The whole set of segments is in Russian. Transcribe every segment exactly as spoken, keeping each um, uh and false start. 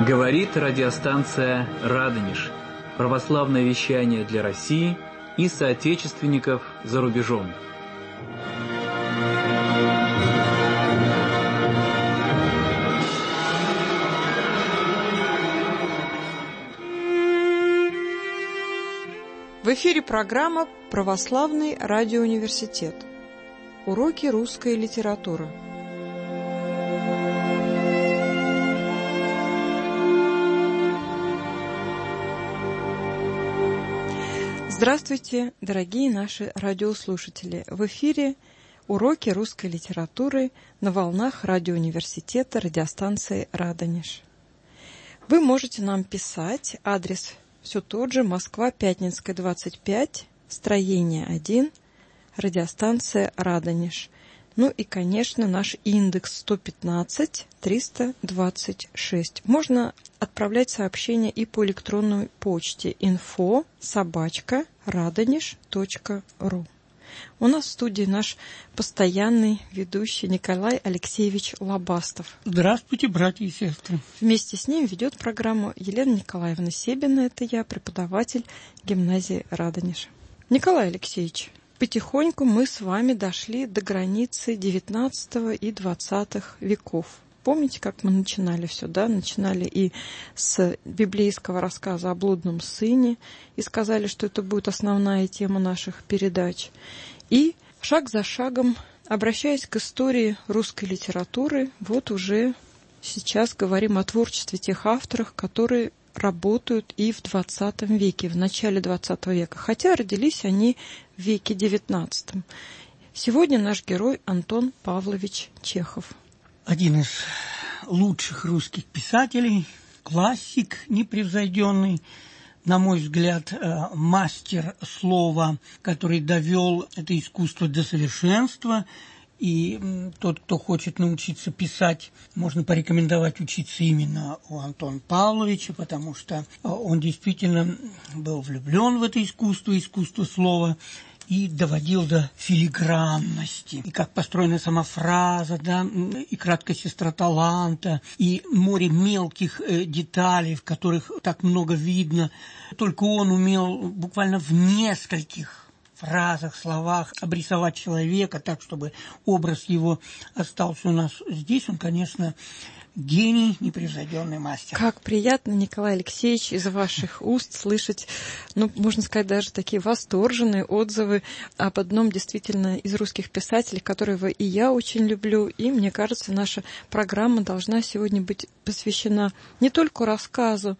Говорит радиостанция «Радонеж». Православное вещание для России и соотечественников за рубежом. В эфире программа «Православный радиоуниверситет». Уроки русской литературы. Здравствуйте, дорогие наши радиослушатели! В эфире уроки русской литературы на волнах радиоуниверситета радиостанции «Радонеж». Вы можете нам писать, адрес все тот же, Москва, Пятницкая, двадцать пять, строение один, радиостанция «Радонеж». Ну и, конечно, наш индекс сто пятнадцать триста двадцать шесть. Можно отправлять сообщения и по электронной почте инфо собачка радонеж точка ру. У нас в студии наш постоянный ведущий Николай Алексеевич Лобастов. Здравствуйте, братья и сестры. Вместе с ним ведет программу Елена Николаевна Себина, это я, преподаватель гимназии Радонеж. Николай Алексеевич, потихоньку мы с вами дошли до границы девятнадцатого и двадцатых веков. Помните, как мы начинали все, да? Начинали и с библейского рассказа о блудном сыне, и сказали, что это будет основная тема наших передач. И шаг за шагом, обращаясь к истории русской литературы, вот уже сейчас говорим о творчестве тех авторов, которые работают и в двадцатом веке, в начале двадцатого века, хотя родились они в веке девятнадцатом. Сегодня наш герой Антон Павлович Чехов. Один из лучших русских писателей, классик непревзойденный, на мой взгляд, мастер слова, который довел это искусство до совершенства. И тот, кто хочет научиться писать, можно порекомендовать учиться именно у Антона Павловича, потому что он действительно был влюблен в это искусство, искусство слова, и доводил до филигранности. И как построена сама фраза, да, и краткая сестра таланта, и море мелких э, деталей, в которых так много видно. Только он умел буквально в нескольких фразах, словах обрисовать человека так, чтобы образ его остался у нас здесь. Он, конечно, гений, непревзойденный мастер. Как приятно, Николай Алексеевич, из ваших уст слышать, ну, можно сказать, даже такие восторженные отзывы об одном действительно из русских писателей, которого и я очень люблю. И, мне кажется, наша программа должна сегодня быть посвящена не только рассказу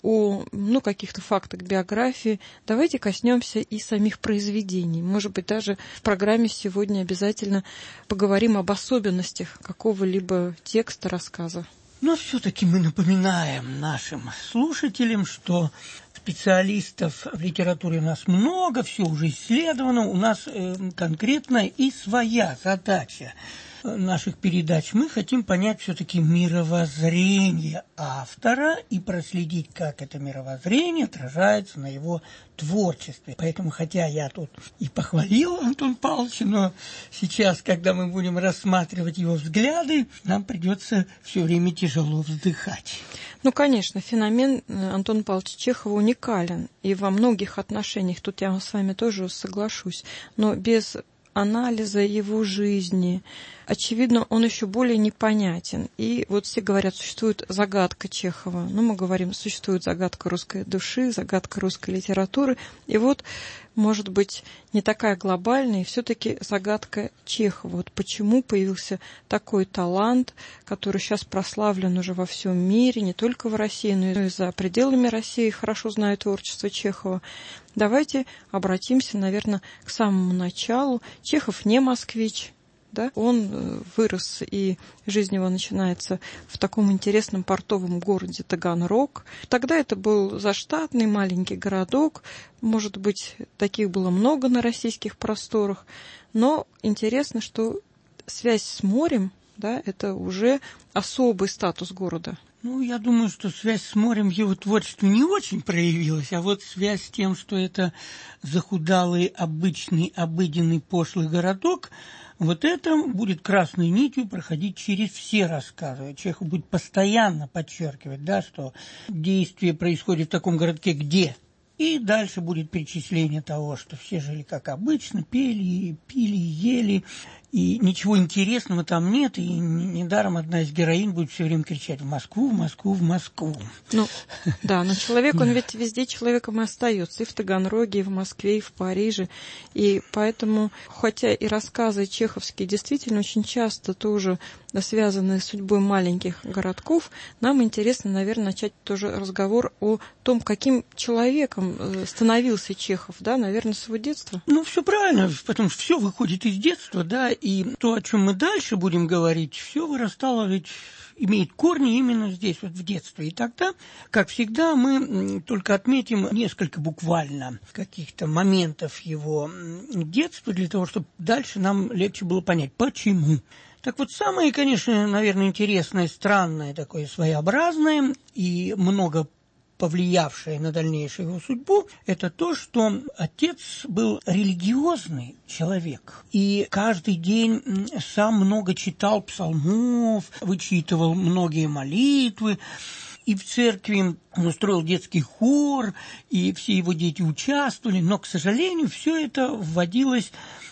о ну, каких-то фактах биографии. Давайте коснемся и самих произведений. Может быть, даже в программе сегодня обязательно поговорим об особенностях какого-либо текста, рассказа. Но все-таки мы напоминаем нашим слушателям, что специалистов в литературе у нас много, все уже исследовано, у нас э, конкретная и своя задача наших передач. Мы хотим понять все-таки мировоззрение автора и проследить, как это мировоззрение отражается на его творчестве. Поэтому, хотя я тут и похвалил Антона Павловича, но сейчас, когда мы будем рассматривать его взгляды, нам придется все время тяжело вздыхать. Ну, конечно, феномен Антона Павловича Чехова уникален, и во многих отношениях, тут я с вами тоже соглашусь, но без анализа его жизни, очевидно, он еще более непонятен. И вот все говорят, существует загадка Чехова. Ну, мы говорим, существует загадка русской души, загадка русской литературы. И вот, может быть, не такая глобальная, и все-таки загадка Чехова. Вот почему появился такой талант, который сейчас прославлен уже во всем мире, не только в России, но и за пределами России хорошо знают творчество Чехова. Давайте обратимся, наверное, к самому началу. Чехов не москвич. Да? Он вырос, и жизнь его начинается в таком интересном портовом городе Таганрог. Тогда это был заштатный маленький городок. Может быть, таких было много на российских просторах. Но интересно, что связь с морем, да, это уже особый статус города. Ну, я думаю, что связь с морем в его творчестве не очень проявилась, а вот связь с тем, что это захудалый, обычный, обыденный, пошлый городок, Вот это будет красной нитью проходить через все рассказы. Чехов будет постоянно подчеркивать, да, что действие происходит в таком городке, где... И дальше будет перечисление того, что все жили как обычно, пели, пили, ели, и ничего интересного там нет, и недаром одна из героинь будет все время кричать «в Москву, в Москву, в Москву». Ну, да, но человек, он ведь везде человеком и остается, и в Таганроге, и в Москве, и в Париже, и поэтому, хотя и рассказы чеховские действительно очень часто тоже связаны с судьбой маленьких городков, нам интересно, наверное, начать тоже разговор о том, каким человеком становился Чехов, да, наверное, с его детства. Ну, все правильно, потому что все выходит из детства, да, и то, о чем мы дальше будем говорить, все вырастало, ведь имеет корни именно здесь, вот в детстве. И тогда, как всегда, мы только отметим несколько буквально каких-то моментов его детства для того, чтобы дальше нам легче было понять, почему. Так вот, самое, конечно, наверное, интересное, странное, такое своеобразное и много повлиявшее на дальнейшую его судьбу, это то, что отец был религиозный человек. И каждый день сам много читал псалмов, вычитывал многие молитвы. И в церкви он устроил детский хор, и все его дети участвовали. Но, к сожалению, все это вводилось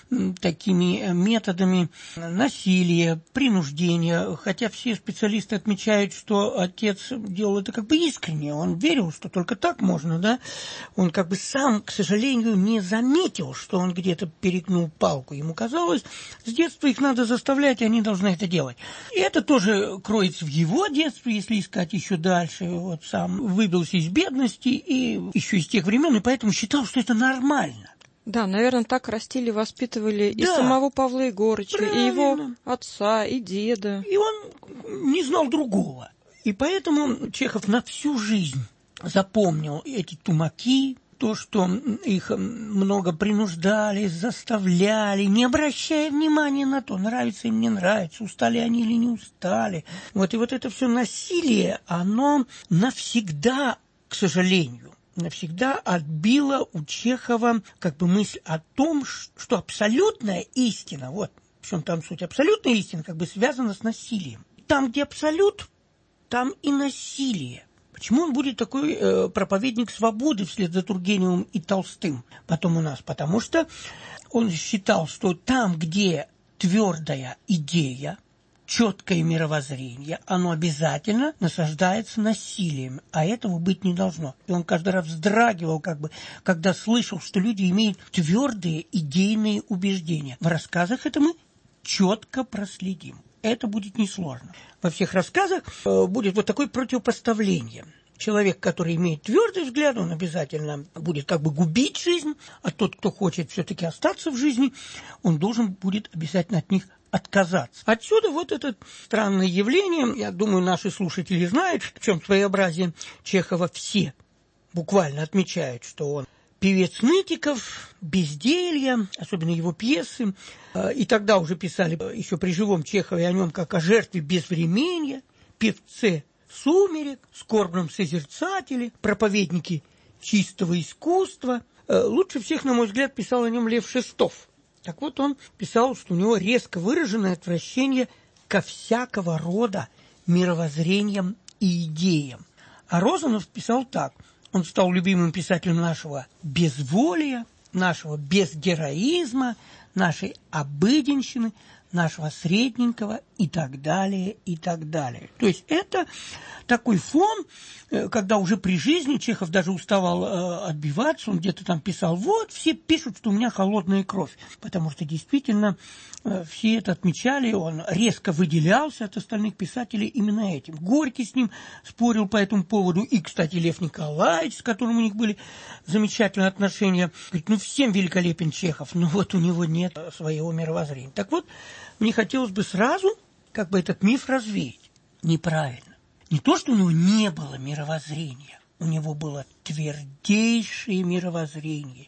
такими методами насилия, принуждения, хотя все специалисты отмечают, что отец делал это как бы искренне, он верил, что только так можно, да, он как бы сам, к сожалению, не заметил, что он где-то перегнул палку, ему казалось, с детства их надо заставлять, и они должны это делать. И это тоже кроется в его детстве, если искать еще дальше, вот сам выбился из бедности и еще из тех времен, и поэтому считал, что это нормально. Да, наверное, так растили, воспитывали да, и самого Павла Егорыча, правильно. И его отца, и деда. И он не знал другого. И поэтому Чехов на всю жизнь запомнил эти тумаки, то, что их много принуждали, заставляли, не обращая внимания на то, нравится им, не нравится, устали они или не устали. Вот, и вот это все насилие, оно навсегда, к сожалению, навсегда отбила у Чехова как бы мысль о том, что абсолютная истина, вот в чем там суть, абсолютная истина как бы связана с насилием. Там, где абсолют, там и насилие. Почему он будет такой э, проповедник свободы вслед за Тургеневым и Толстым потом у нас? Потому что он считал, что там, где твердая идея, четкое мировоззрение, оно обязательно насаждается насилием, а этого быть не должно. И он каждый раз вздрагивал, как бы, когда слышал, что люди имеют твердые идейные убеждения. В рассказах это мы четко проследим. Это будет несложно. Во всех рассказах э, будет вот такое противопоставление. Человек, который имеет твердый взгляд, он обязательно будет как бы губить жизнь, а тот, кто хочет все-таки остаться в жизни, он должен будет обязательно от них отказаться. Отсюда вот это странное явление, я думаю, наши слушатели знают, в чем своеобразие Чехова, все буквально отмечают, что он певец нытиков, безделья, особенно его пьесы, и тогда уже писали еще при живом Чехове о нем как о жертве безвременья, певце сумерек, скорбном созерцателе, проповеднике чистого искусства. Лучше всех, на мой взгляд, писал о нем Лев Шестов. Так вот, он писал, что у него резко выраженное отвращение ко всякого рода мировоззрениям и идеям. А Розанов писал так. Он стал любимым писателем нашего безволия, нашего безгероизма, нашей обыденщины, нашего средненького и так далее, и так далее. То есть это такой фон, когда уже при жизни Чехов даже уставал отбиваться, он где-то там писал, вот, все пишут, что у меня холодная кровь, потому что действительно все это отмечали, он резко выделялся от остальных писателей именно этим. Горький с ним спорил по этому поводу, и, кстати, Лев Николаевич, с которым у них были замечательные отношения, говорит, ну, всем великолепен Чехов, но вот у него нет своего мировоззрения. Так вот, мне хотелось бы сразу как бы этот миф развеять. Неправильно. Не то, что у него не было мировоззрения, у него было твердейшее мировоззрение,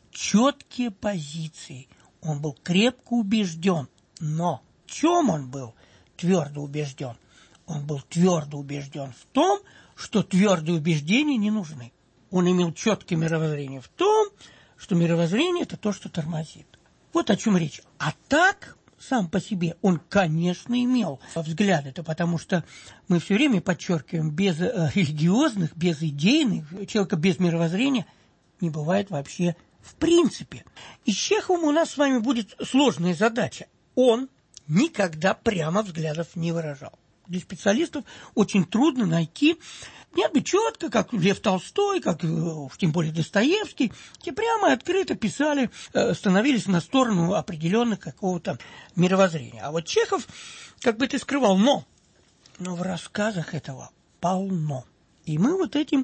четкие позиции. Он был крепко убежден, но в чем он был твердо убежден? Он был твердо убежден в том, что твердые убеждения не нужны. Он имел четкое мировоззрение в том, что мировоззрение – это то, что тормозит. Вот о чем речь. А так, сам по себе, он, конечно, имел взгляды, это потому что мы все время подчеркиваем, без религиозных, без идейных, человека без мировоззрения не бывает вообще в принципе. И с Чеховым у нас с вами будет сложная задача. Он никогда прямо взглядов не выражал. Для специалистов очень трудно найти, нет бы четко, как Лев Толстой, как тем более Достоевский, те прямо и открыто писали, становились на сторону определенных какого-то мировоззрения. А вот Чехов как бы это скрывал, но, но в рассказах этого полно. И мы вот этим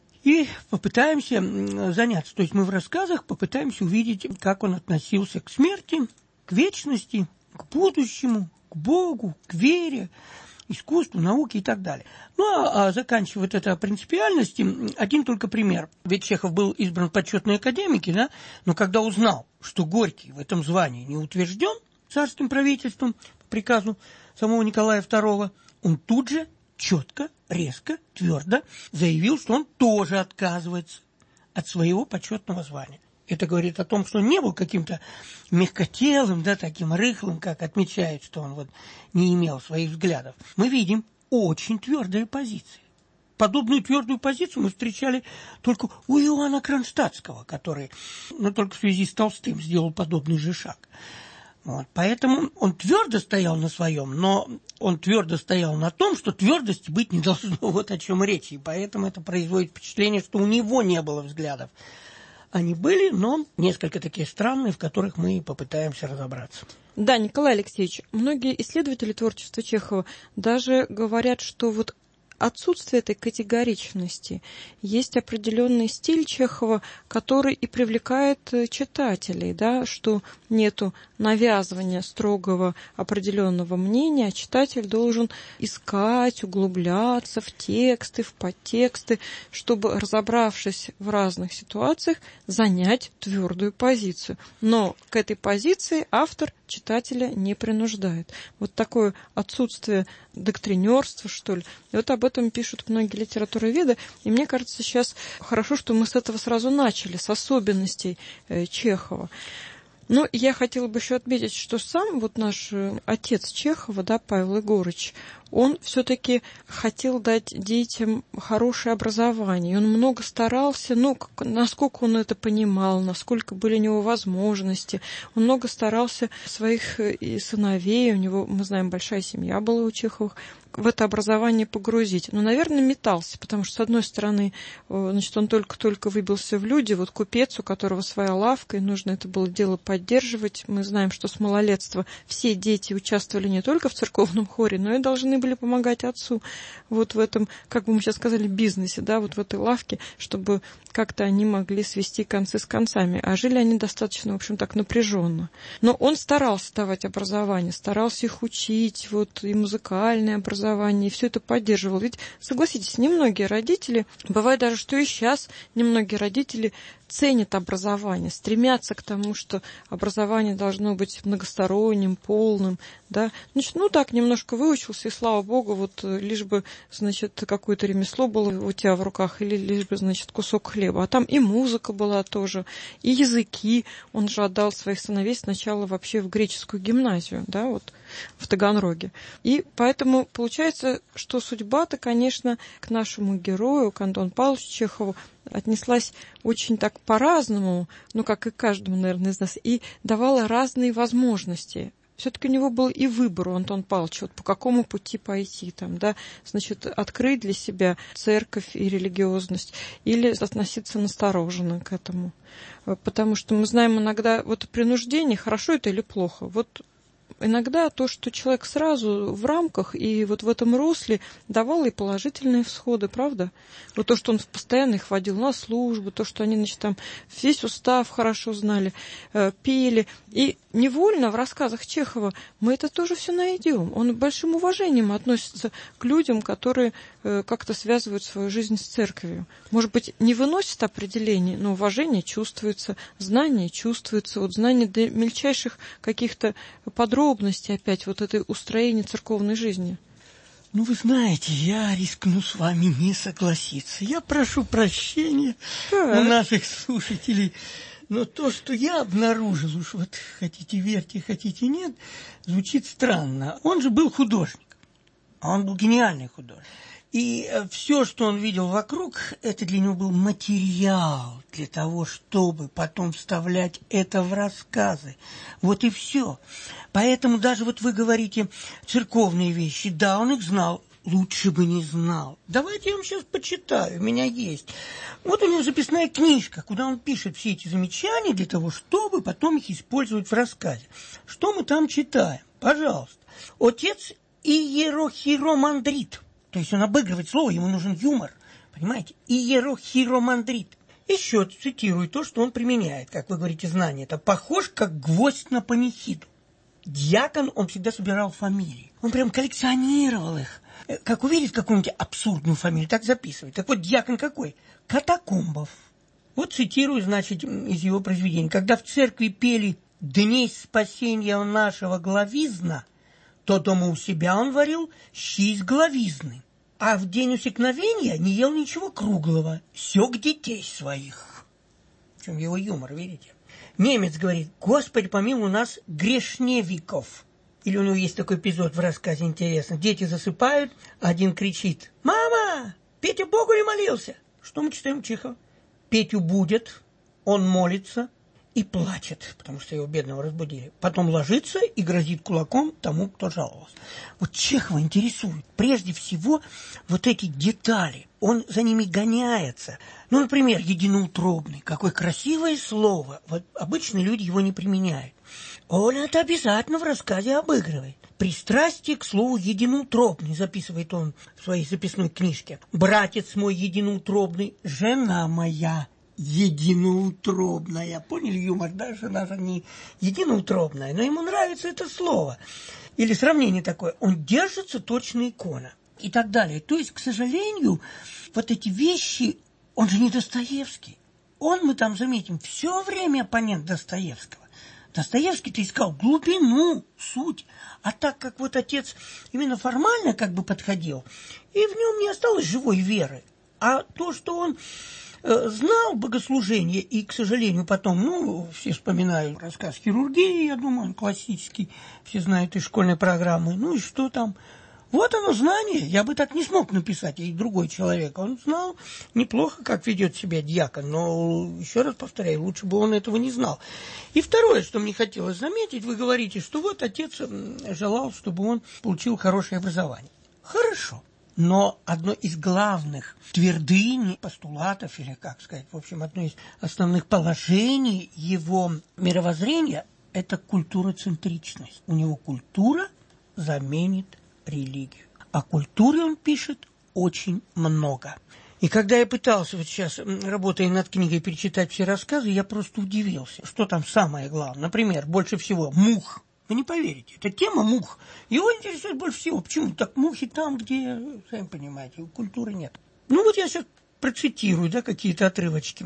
и попытаемся заняться. То есть мы в рассказах попытаемся увидеть, как он относился к смерти, к вечности, к будущему, к Богу, к вере, искусству, науке и так далее. Ну, а, а заканчивая вот это о принципиальности, один только пример. Ведь Чехов был избран в почетные академики, да, но когда узнал, что Горький в этом звании не утвержден царским правительством по приказу самого Николая второго, он тут же четко, резко, твердо заявил, что он тоже отказывается от своего почетного звания. Это говорит о том, что он не был каким-то мягкотелым, да, таким рыхлым, как отмечают, что он вот не имел своих взглядов. Мы видим очень твердые позиции. Подобную твердую позицию мы встречали только у Иоанна Кронштадтского, который, ну, только в связи с Толстым сделал подобный же шаг. Вот, поэтому он твердо стоял на своем, но он твердо стоял на том, что твердости быть не должно, вот о чем речь. И поэтому это производит впечатление, что у него не было взглядов. Они были, но несколько такие странные, в которых мы попытаемся разобраться. Да, Николай Алексеевич, многие исследователи творчества Чехова даже говорят, что вот отсутствие этой категоричности, есть определенный стиль Чехова, который и привлекает читателей, да, что нету навязывания строгого определенного мнения, а читатель должен искать, углубляться в тексты, в подтексты, чтобы, разобравшись в разных ситуациях, занять твердую позицию. Но к этой позиции автор читателя не принуждает. Вот такое отсутствие доктринерства, что ли. И вот об этом пишут многие литературоведы. И мне кажется, сейчас хорошо, что мы с этого сразу начали, с особенностей э, Чехова. Но я хотела бы еще отметить, что сам вот наш отец Чехова, да, Павел Егорыч, он все-таки хотел дать детям хорошее образование. И он много старался, ну, как, насколько он это понимал, насколько были у него возможности. Он много старался своих и сыновей, у него, мы знаем, большая семья была у Чеховых, в это образование погрузить. Но, наверное, метался, потому что, с одной стороны, значит, он только-только выбился в люди, вот купец, у которого своя лавка, и нужно это было дело поддерживать. Мы знаем, что с малолетства все дети участвовали не только в церковном хоре, но и должны были помогать отцу вот в этом, как бы мы сейчас сказали, бизнесе, да, вот в этой лавке, чтобы как-то они могли свести концы с концами. А жили они достаточно, в общем, так напряженно. Но он старался давать образование, старался их учить, вот и музыкальное образование, и все это поддерживал. Ведь, согласитесь, немногие родители, бывает даже, что и сейчас немногие родители ценят образование, стремятся к тому, что образование должно быть многосторонним, полным, да. Значит, ну так, немножко выучился, и слава богу, вот лишь бы, значит, какое-то ремесло было у тебя в руках, или лишь бы, значит, кусок хлеба. А там и музыка была тоже, и языки. Он же отдал своих сыновей сначала вообще в греческую гимназию, да, вот в Таганроге. И поэтому получается, что судьба-то, конечно, к нашему герою, к Антону Павловичу Чехову, отнеслась очень так по-разному, ну, как и каждому, наверное, из нас, и давала разные возможности. Все-таки у него был и выбор у Антона Павловича, вот по какому пути пойти, там, да, значит, открыть для себя церковь и религиозность или относиться настороженно к этому. Потому что мы знаем иногда, вот принуждение, хорошо это или плохо, вот иногда то, что человек сразу в рамках и вот в этом русле давал и положительные всходы, правда? Вот то, что он постоянно их водил на службу, то, что они, значит, там весь устав хорошо знали, э, пели. И невольно в рассказах Чехова мы это тоже все найдем. Он большим уважением относится к людям, которые э, как-то связывают свою жизнь с церковью. Может быть, не выносит определений, но уважение чувствуется, знание чувствуется, вот знание до мельчайших каких-то подробностей опять вот этой устроения церковной жизни. Ну, вы знаете, я рискну с вами не согласиться. Я прошу прощения так. у наших слушателей. Но то, что я обнаружил, уж вот хотите верьте, хотите нет, звучит странно. Он же был художник, а он был гениальный художник. И все, что он видел вокруг, это для него был материал для того, чтобы потом вставлять это в рассказы. Вот и все. Поэтому даже вот вы говорите церковные вещи, да, он их знал, лучше бы не знал. Давайте я вам сейчас почитаю, у меня есть. Вот у него записная книжка, куда он пишет все эти замечания для того, чтобы потом их использовать в рассказе. Что мы там читаем? Пожалуйста. Отец иерохиромандрит. То есть он обыгрывает слово, ему нужен юмор. Понимаете? Иерохиромандрит. Еще цитирую то, что он применяет, как вы говорите, знание. Это похож, как гвоздь на панихиду. Дьякон, он всегда собирал фамилии. Он прям коллекционировал их. Как увидит какую-нибудь абсурдную фамилию, так записывает. Так вот, дьякон какой? Катакомбов. Вот цитирую, значит, из его произведений. Когда в церкви пели «Дней спасения нашего главизна», то дома у себя он варил щи из главизны, а в день усекновения не ел ничего круглого, сёк детей своих. В чем его юмор, видите? Немец говорит: «Господи, помилуй нас грешневиков». Или у него есть такой эпизод в рассказе интересный. Дети засыпают, один кричит: «Мама, Петя Богу не молился?» Что мы читаем у Чехова? Петю будет, он молится и плачет, потому что его бедного разбудили. Потом ложится и грозит кулаком тому, кто жаловался. Вот Чехова интересует прежде всего вот эти детали. Он за ними гоняется. Ну, например, единоутробный. Какое красивое слово. Вот обычно люди его не применяют. Он это обязательно в рассказе обыгрывает. Пристрастие к слову единоутробный, записывает он в своей записной книжке. Братец мой единоутробный, жена моя единоутробная. Поняли юмор? Да, жена же не единоутробная, но ему нравится это слово. Или сравнение такое. Он держится точно икона. И так далее. То есть, к сожалению, вот эти вещи, он же не Достоевский. Он, мы там заметим, все время оппонент Достоевского. Достоевский-то искал глубину, суть. А так как вот отец именно формально как бы подходил, и в нем не осталось живой веры. А то, что он э, знал богослужение, и, к сожалению, потом, ну, все вспоминают рассказ хирургии, я думаю, он классический, все знают из школьной программы, ну и что там. Вот оно знание, я бы так не смог написать, и другой человек. Он знал неплохо, как ведет себя дьякон, но, еще раз повторяю, лучше бы он этого не знал. И второе, что мне хотелось заметить, вы говорите, что вот отец желал, чтобы он получил хорошее образование. Хорошо, но одно из главных твердынь, постулатов, или как сказать, в общем, одно из основных положений его мировоззрения – это культуроцентричность. У него культура заменит религию. О культуре он пишет очень много. И когда я пытался вот сейчас, работая над книгой, перечитать все рассказы, я просто удивился, что там самое главное. Например, больше всего мух. Вы не поверите, это тема мух. Его интересует больше всего. Почему? Так мухи там, где, сами понимаете, культуры нет. Ну вот я сейчас процитирую, да, какие-то отрывочки.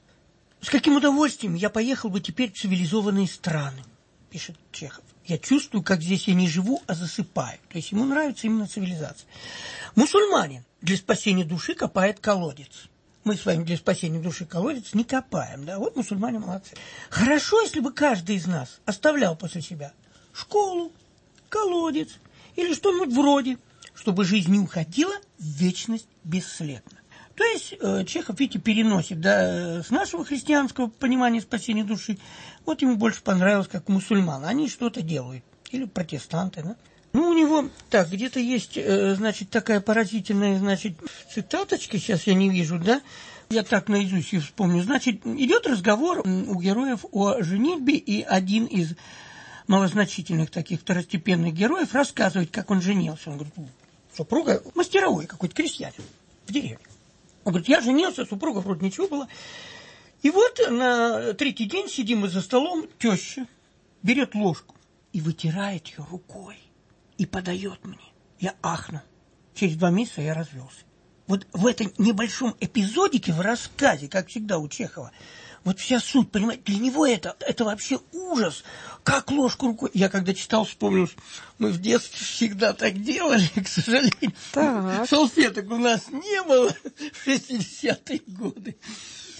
С каким удовольствием я поехал бы теперь в цивилизованные страны, пишет Чехов. Я чувствую, как здесь я не живу, а засыпаю. То есть ему нравится именно цивилизация. Мусульманин для спасения души копает колодец. Мы с вами для спасения души колодец не копаем. Да? Вот мусульмане молодцы. Хорошо, если бы каждый из нас оставлял после себя школу, колодец или что-нибудь вроде, чтобы жизнь не уходила в вечность бесследно. То есть э, Чехов, видите, переносит, да, с нашего христианского понимания спасения души. Вот ему больше понравилось, как мусульман. Они что-то делают. Или протестанты, да. Ну, у него, так, где-то есть, э, значит, такая поразительная, значит, цитаточка, сейчас я не вижу, да. Я так наизусть ее вспомню. Значит, идет разговор у героев о женитьбе, и один из малозначительных таких второстепенных героев рассказывает, как он женился. Он говорит: супруга мастеровой какой-то, крестьянин в деревне. Он говорит: я женился, супруга вроде ничего было. И вот на третий день сидим мы за столом, теща берет ложку и вытирает ее рукой и подает мне. Я ахну. Через два месяца я развелся. Вот в этом небольшом эпизодике в рассказе, как всегда у Чехова, вот вся суть, понимаете, для него это, это вообще ужас. Как ложку рукой. Я когда читал, вспомнил, мы в детстве всегда так делали, к сожалению. Так. Салфеток у нас не было в шестидесятые годы.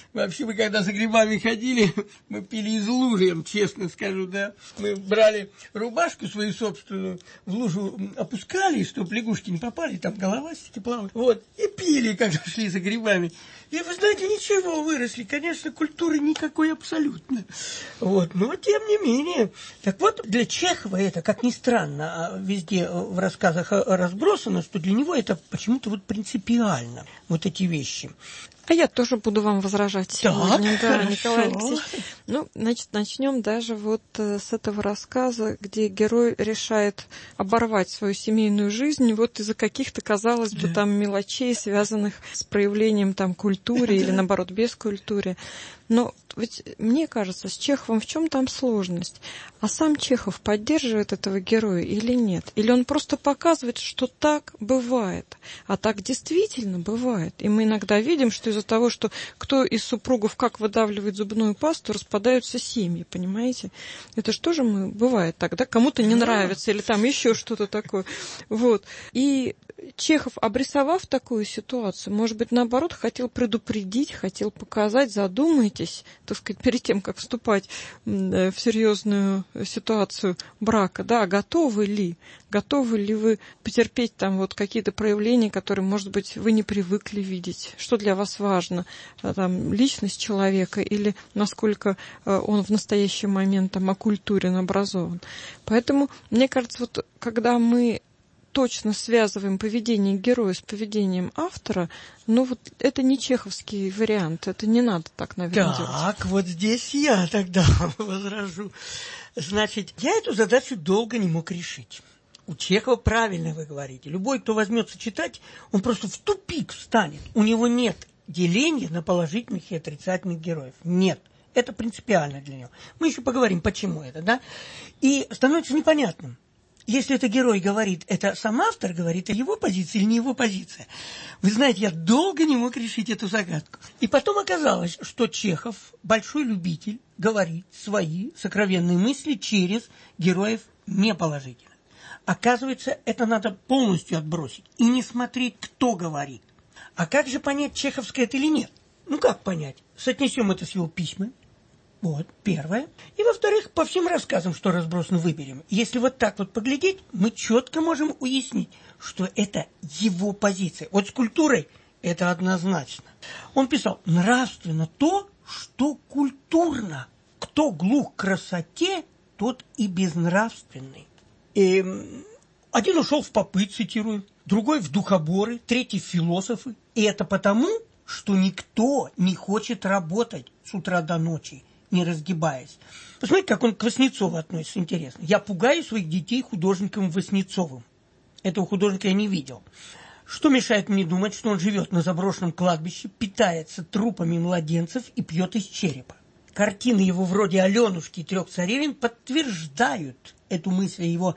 Вообще, мы когда за грибами ходили, мы пили из лужи, я вам честно скажу, да. Мы брали рубашку свою собственную, в лужу опускали, чтобы лягушки не попали, там головастики плавали. Вот, и пили, когда шли за грибами. И, вы знаете, ничего, выросли. Конечно, культуры никакой абсолютно. Вот, но тем не менее. Так вот, для Чехова это, как ни странно, везде в рассказах разбросано, что для него это почему-то вот принципиально, вот эти вещи. А я тоже буду вам возражать сегодня, так, да, хорошо. Николай Алексеевич. Ну, значит, начнем даже вот с этого рассказа, где герой решает оборвать свою семейную жизнь вот из-за каких-то, казалось бы, да. там мелочей, связанных с проявлением там культуры или, наоборот, без культуры. Но ведь мне кажется, с Чеховым в чем там сложность? А сам Чехов поддерживает этого героя или нет? Или он просто показывает, что так бывает? А так действительно бывает. И мы иногда видим, что из-за того, что кто из супругов как выдавливает зубную пасту, распадаются семьи, понимаете? Это же тоже мы, бывает так, да? Кому-то не нравится или там еще что-то такое. Вот. И Чехов, обрисовав такую ситуацию, может быть, наоборот, хотел предупредить, хотел показать, задумайтесь, так сказать, перед тем, как вступать в серьезную ситуацию брака, да, готовы ли, готовы ли вы потерпеть там вот какие-то проявления, которые, может быть, вы не привыкли видеть, что для вас важно, там, личность человека или насколько он в настоящий момент там окультурен, образован. Поэтому, мне кажется, вот когда мы точно связываем поведение героя с поведением автора, ну вот это не чеховский вариант, это не надо так, наверное, так, делать. Так, вот здесь я тогда возражу. Значит, я эту задачу долго не мог решить. У Чехова правильно вы говорите. Любой, кто возьмется читать, он просто в тупик встанет. У него нет деления на положительных и отрицательных героев. Нет. Это принципиально для него. Мы еще поговорим, почему это, да? И становится непонятным. Если это герой говорит, это сам автор говорит, это его позиция или не его позиция. Вы знаете, я долго не мог решить эту загадку. И потом оказалось, что Чехов, большой любитель, говорит свои сокровенные мысли через героев неположительных. Оказывается, это надо полностью отбросить и не смотреть, кто говорит. А как же понять, чеховское это или нет? Ну, как понять? Соотнесем это с его письмами. Вот, первое. И, во-вторых, по всем рассказам, что разбросано, выберем. Если вот так вот поглядеть, мы четко можем уяснить, что это его позиция. Вот с культурой это однозначно. Он писал: нравственно то, что культурно. Кто глух к красоте, тот и безнравственный. И один ушел в попы, цитирую, другой в духоборы, третий в философы. И это потому, что никто не хочет работать с утра до ночи, не разгибаясь. Посмотрите, как он к Васнецову относится, интересно. Я пугаю своих детей художником Васнецовым. Этого художника я не видел. Что мешает мне думать, что он живет на заброшенном кладбище, питается трупами младенцев и пьет из черепа? Картины его вроде «Аленушки» и «Трех царевен» подтверждают эту мысль о его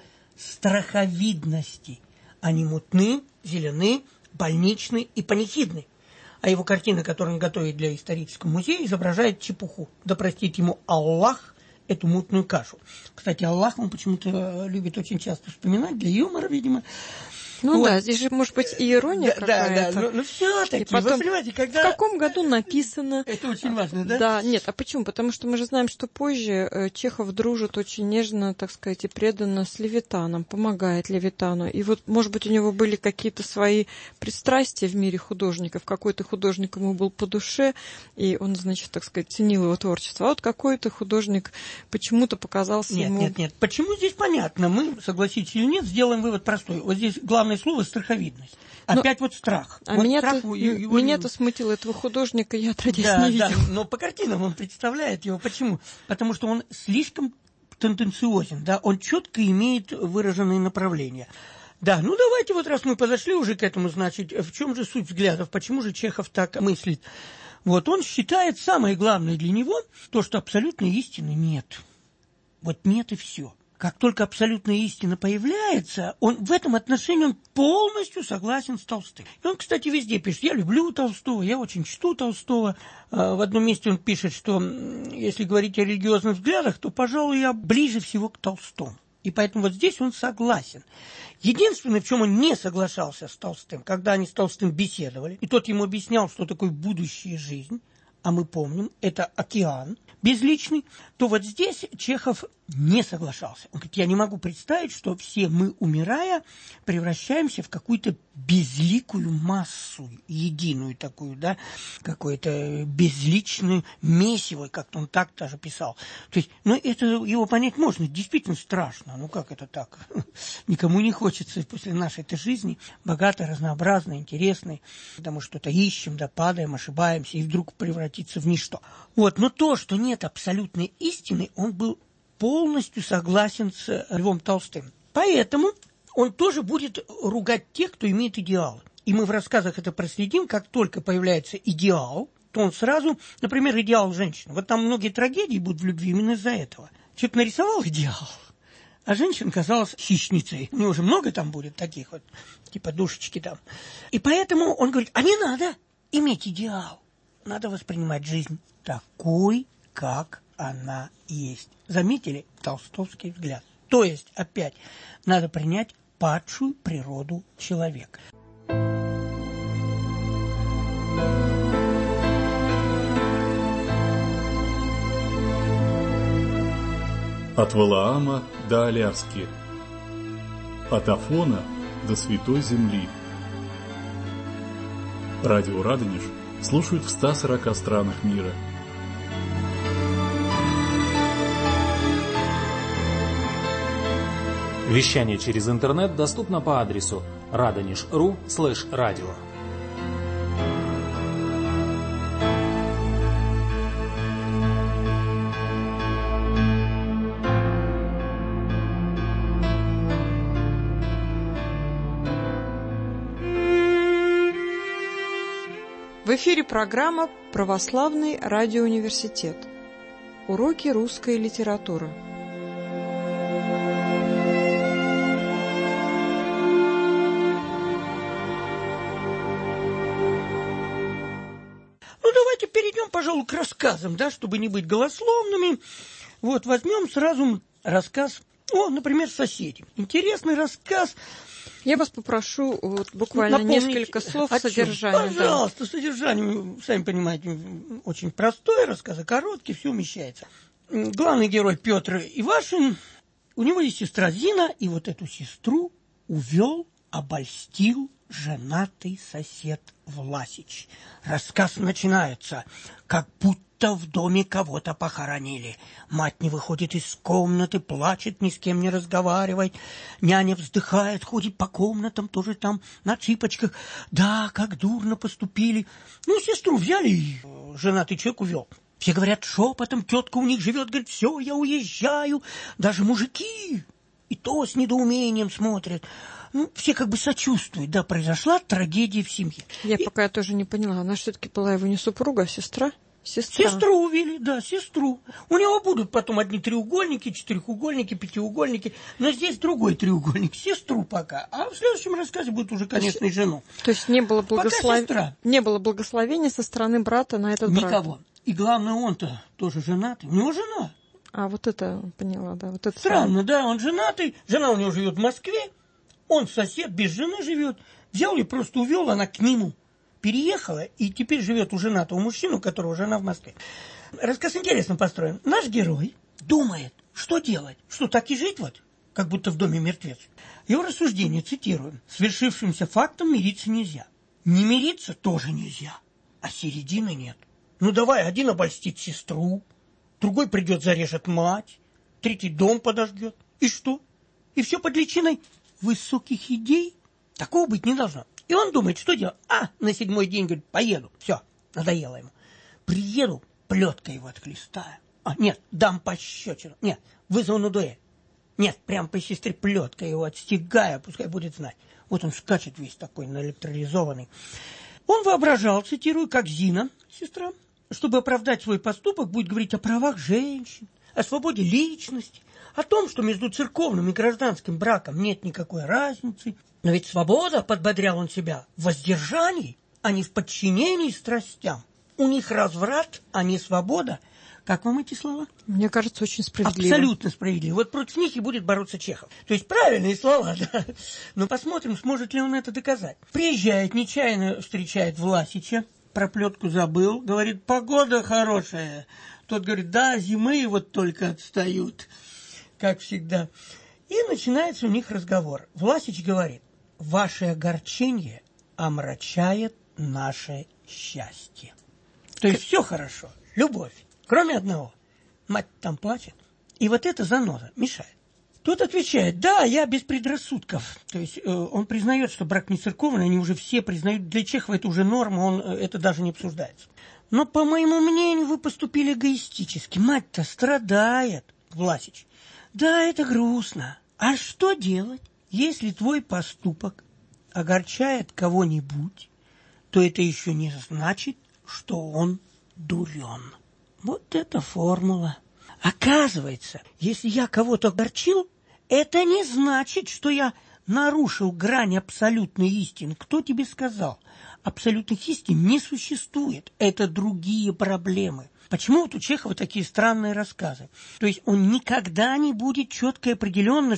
страховидности. Они мутны, зелены, больничны и панихидны. А его картина, которую он готовит для исторического музея, изображает чепуху. Да простит ему Аллах эту мутную кашу. Кстати, Аллах он почему-то любит очень часто вспоминать, для юмора, видимо. Ну вот. Да, здесь же может быть и ирония да, какая-то. Да, да, ну, ну все-таки, потом, вы понимаете, когда... В каком году написано... Это очень важно, да? Да, нет, а почему? Потому что мы же знаем, что позже Чехов дружит очень нежно, так сказать, и преданно с Левитаном, помогает Левитану. И вот, может быть, у него были какие-то свои пристрастия в мире художников. Какой-то художник ему был по душе, и он, значит, так сказать, ценил его творчество. А вот какой-то художник почему-то показался нет, ему... Нет, нет, нет. Почему здесь понятно? Мы, согласитесь или нет, сделаем вывод простой. Вот здесь главное слово — страховидность. Опять но, вот страх. А вот меня-то, страх его... меня-то смутило этого художника, я отродясь да, не видел. Да, но по картинам он представляет его. Почему? Потому что он слишком тенденциозен, да, он четко имеет выраженные направления. Да, ну давайте вот раз мы подошли уже к этому, значит, в чем же суть взглядов, почему же Чехов так мыслит? Вот он считает самое главное для него то, что абсолютной истины нет. Вот нет и все. Как только абсолютная истина появляется, он в этом отношении он полностью согласен с Толстым. И он, кстати, везде пишет: я люблю Толстого, я очень чту Толстого. В одном месте он пишет, что если говорить о религиозных взглядах, то, пожалуй, я ближе всего к Толстому. И поэтому вот здесь он согласен. Единственное, в чем он не соглашался с Толстым, когда они с Толстым беседовали, и тот ему объяснял, что такое будущая жизнь, а мы помним, это океан безличный, то вот здесь Чехов не соглашался. Он говорит, я не могу представить, что все мы, умирая, превращаемся в какую-то безликую массу, единую такую, да, какое-то безличное месиво, как-то он так даже писал. То есть, ну, это его понять можно, действительно страшно. Ну, как это так? Никому не хочется после нашей-то жизни, богатой, разнообразной, интересной, когда мы что-то ищем, да, падаем, ошибаемся, и вдруг превратиться в ничто. Вот, но то, что нет абсолютной истины, он был полностью согласен с Львом Толстым. Поэтому он тоже будет ругать тех, кто имеет идеалы. И мы в рассказах это проследим, как только появляется идеал, то он сразу, например, идеал женщины. Вот там многие трагедии будут в любви именно из-за этого. Человек нарисовал идеал, а женщина казалась хищницей. У него уже много там будет таких вот, типа душечки там. И поэтому он говорит, а не надо иметь идеал. Надо воспринимать жизнь такой, как она есть. Заметили толстовский взгляд? То есть, опять, надо принять падшую природу человека. От Валаама до Аляски, от Афона до Святой Земли. Радио Радонеж слушают в ста сорока странах мира. Вещание через интернет доступно по адресу радонеж точка ру слэш радио. В эфире программа «Православный радиоуниверситет». Уроки русской литературы. Ну, давайте перейдем, пожалуй, к рассказам, да, чтобы не быть голословными. Вот, возьмем сразу рассказ, о, например, «Соседи». Интересный рассказ. Я вас попрошу вот, буквально напомнить, несколько слов о содержания. Пожалуйста, да. содержание, сами понимаете, очень простой рассказ, короткий, все умещается. Главный герой Петр Ивашин, у него есть сестра Зина, и вот эту сестру увел, обольстил женатый сосед Власич. Рассказ начинается, как будто в доме кого-то похоронили. Мать не выходит из комнаты, плачет, ни с кем не разговаривает. Няня вздыхает, ходит по комнатам, тоже там на цыпочках. Да, как дурно поступили. Ну, сестру взяли, и женатый человек увел. Все говорят шепотом, тетка у них живет, говорит, все, я уезжаю. Даже мужики и то с недоумением смотрят. Ну, все как бы сочувствуют, да, произошла трагедия в семье. Я и... пока тоже не поняла, она все-таки была его не супруга, а сестра? Сестра. Сестру увели, да, сестру. У него будут потом одни треугольники, четырехугольники, пятиугольники, но здесь другой треугольник, сестру пока. А в следующем рассказе будет уже, конечно, и жену. То есть не было, благослов... не было благословения со стороны брата на этот брак? Никого. И главное, он-то тоже женатый. У него жена. А, вот это поняла, да. Вот это странно, самое. Да, он женатый, жена у него живет в Москве, он сосед, без жены живет. Взял и просто увел, она к нему переехала, и теперь живет у женатого мужчины, у которого жена в Москве. Рассказ интересно построен. Наш герой думает, что делать, что так и жить вот, как будто в доме мертвец. Его рассуждение, цитирую, «Свершившимся фактом мириться нельзя. Не мириться тоже нельзя, а середины нет. Ну давай, один обольстит сестру, другой придет, зарежет мать, третий дом подожгет. И что? И все под личиной высоких идей? Такого быть не должно». И он думает, что делать? А, на седьмой день, говорит, поеду. Все, надоело ему. Приеду, плеткой его отхлестаю. А, нет, дам пощечину. Нет, вызову на дуэль. Нет, прям по сестре плеткой его отстегаю, пускай будет знать. Вот он скачет весь такой наэлектролизованный. Он воображал, цитирую, как Зина, сестра, чтобы оправдать свой поступок, будет говорить о правах женщин, о свободе личности, о том, что между церковным и гражданским браком нет никакой разницы. Но ведь свобода, подбодрял он себя, в воздержании, а не в подчинении страстям. У них разврат, а не свобода. Как вам эти слова? Мне кажется, очень справедливо. Абсолютно справедливо. Вот против них и будет бороться Чехов. То есть правильные слова, да. Но посмотрим, сможет ли он это доказать. Приезжает, нечаянно встречает Власича. про плетку забыл. Говорит, погода хорошая. Тот говорит, да, зимы вот только отстают, как всегда. И начинается у них разговор. Власич говорит, ваше огорчение омрачает наше счастье. То есть все хорошо, любовь, кроме одного. Мать там плачет, и вот это заноза мешает. Тот отвечает, да, я без предрассудков. То есть э, он признает, что брак не церковный, они уже все признают. Для Чехова это уже норма, он, э, это даже не обсуждается. Но, по моему мнению, вы поступили эгоистически. Мать-то страдает, Власич. Да, это грустно. А что делать, если твой поступок огорчает кого-нибудь, то это еще не значит, что он дурен. Вот это формула. Оказывается, если я кого-то огорчил, это не значит, что я нарушил грань абсолютной истины. Кто тебе сказал? Абсолютных истин не существует. Это другие проблемы. Почему вот у Чехова такие странные рассказы? То есть он никогда не будет четко и определенно.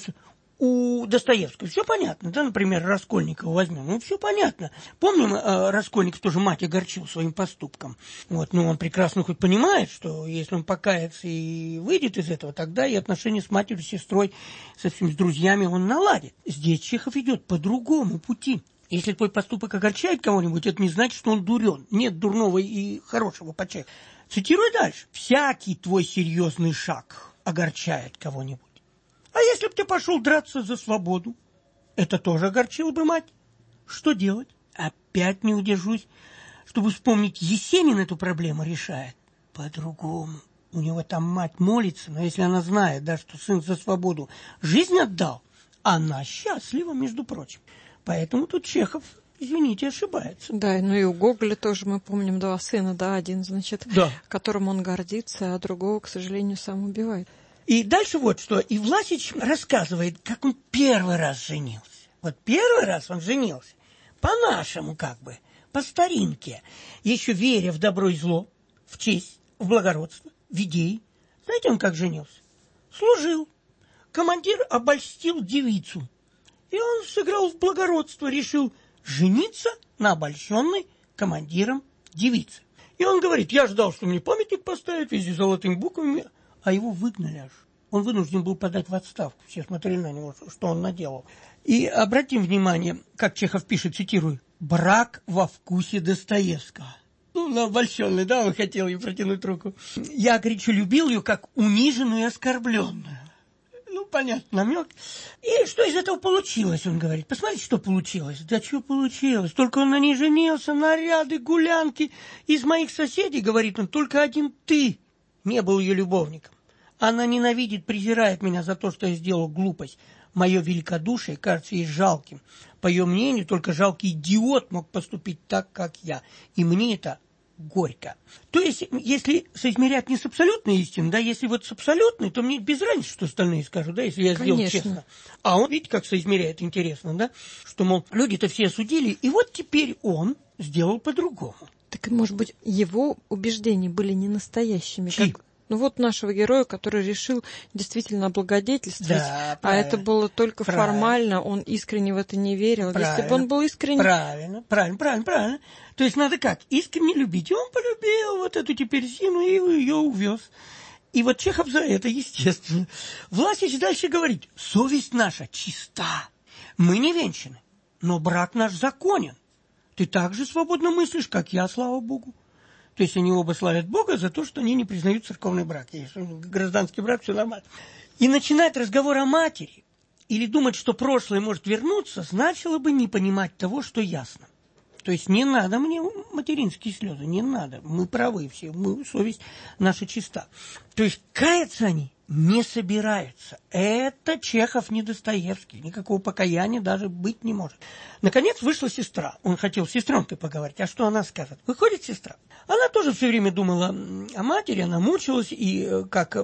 У Достоевского все понятно, да, например, Раскольникова возьмем, ну, все понятно. Помним, Раскольников тоже мать огорчил своим поступком. Вот, но он прекрасно хоть понимает, что если он покается и выйдет из этого, тогда и отношения с матерью, с сестрой, со всеми с друзьями он наладит. Здесь Чехов идет по другому пути. Если твой поступок огорчает кого-нибудь, это не значит, что он дурен. Нет дурного и хорошего по Чехову. Цитирую дальше. Всякий твой серьезный шаг огорчает кого-нибудь. А если бы ты пошел драться за свободу? Это тоже огорчило бы мать. Что делать? Опять не удержусь, чтобы вспомнить, Есенин эту проблему решает по-другому. У него там мать молится, но если она знает, да, что сын за свободу жизнь отдал, она счастлива, между прочим. Поэтому тут Чехов, извините, ошибается. Да, ну и у Гоголя тоже мы помним два сына, да, один, значит, да. которым он гордится, а другого, к сожалению, сам убивает. И дальше вот что. И Власич рассказывает, как он первый раз женился. Вот первый раз он женился. По-нашему как бы, по старинке. Еще веря в добро и зло, в честь, в благородство, в идеи. Знаете, он как женился? Служил. Командир обольстил девицу. И он сыграл в благородство, решил жениться на обольщенной командиром девице. И он говорит, я ждал, что мне памятник поставят везде золотыми буквами, а его выгнали аж. Он вынужден был подать в отставку. Все смотрели на него, что он наделал. И обратим внимание, как Чехов пишет, цитирую, «Брак во вкусе Достоевского». Ну, на обольщенный, да, он хотел ей протянуть руку. «Я, горячо любил ее, как униженную и оскорбленную». Ну, понятно, намек. И что из этого получилось, он говорит. Посмотрите, что получилось. Да что получилось? Только он на ней женился, наряды, гулянки. Из моих соседей, говорит он, только один ты не был ее любовником. Она ненавидит, презирает меня за то, что я сделал глупость. Мое великодушие кажется ей жалким. По ее мнению, только жалкий идиот мог поступить так, как я. И мне это горько. То есть, если соизмерять не с абсолютной истиной, да, если вот с абсолютной, то мне без разницы, что остальные скажут, да, если я сделал Конечно. честно. А он, видите, как соизмеряет, интересно, да, что, мол, люди-то все осудили, и вот теперь он сделал по-другому. Так, может быть, его убеждения были не настоящими, Чьи? как... Ну вот нашего героя, который решил действительно облагодетельствовать, Да, а это было только правильно. Формально, он искренне в это не верил. Правильно. Если бы он был искренне... Правильно, правильно, правильно, правильно. То есть надо как? Искренне любить. И он полюбил вот эту теперь Зину и ее увез. И вот Чехов за это, естественно. Власич дальше говорит, совесть наша чиста. Мы не венчаны, но брак наш законен. Ты так же свободно мыслишь, как я, слава Богу. То есть они оба славят Бога за то, что они не признают церковный брак. Если гражданский брак, все нормально. И начинать разговор о матери или думать, что прошлое может вернуться, значило бы не понимать того, что ясно. То есть не надо мне материнские слезы, не надо. Мы правы все, мы, совесть наша чиста. То есть каяться они не собираются. Это Чехов, не Достоевский. Никакого покаяния даже быть не может. Наконец вышла сестра. Он хотел с сестренкой поговорить. А что она скажет? Выходит сестра. Она тоже все время думала о матери, она мучилась, и как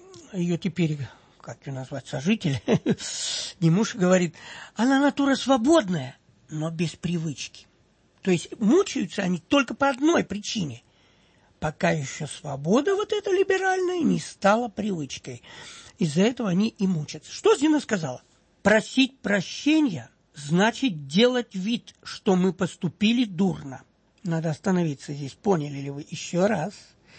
ее теперь, как ее назвать, сожитель, не муж, говорит, она натура свободная, но без привычки. То есть мучаются они только по одной причине. Пока еще свобода вот эта либеральная не стала привычкой. Из-за этого они и мучатся. Что Зина сказала? Просить прощения значит делать вид, что мы поступили дурно. надо остановиться здесь. Поняли ли вы еще раз?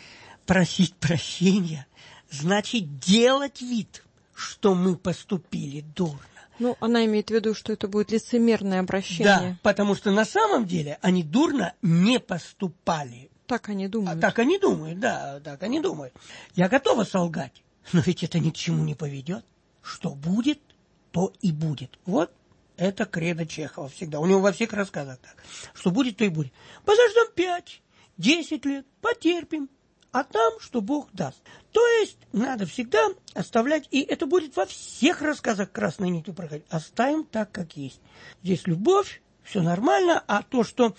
Просить прощения значит делать вид, что мы поступили дурно. Ну, она имеет в виду, что это будет лицемерное обращение. Да, потому что на самом деле они дурно не поступали. Так они думают. А, так они думают, да, так они думают. Я готова солгать, но ведь это ни к чему не поведет. Что будет, то и будет. Вот это кредо Чехова всегда. У него во всех рассказах так. Что будет, то и будет. Подождем пять, десять лет, потерпим. А там, что Бог даст. То есть, надо всегда оставлять, и это будет во всех рассказах красной нитью проходить. Оставим так, как есть. Здесь любовь, все нормально, а то, что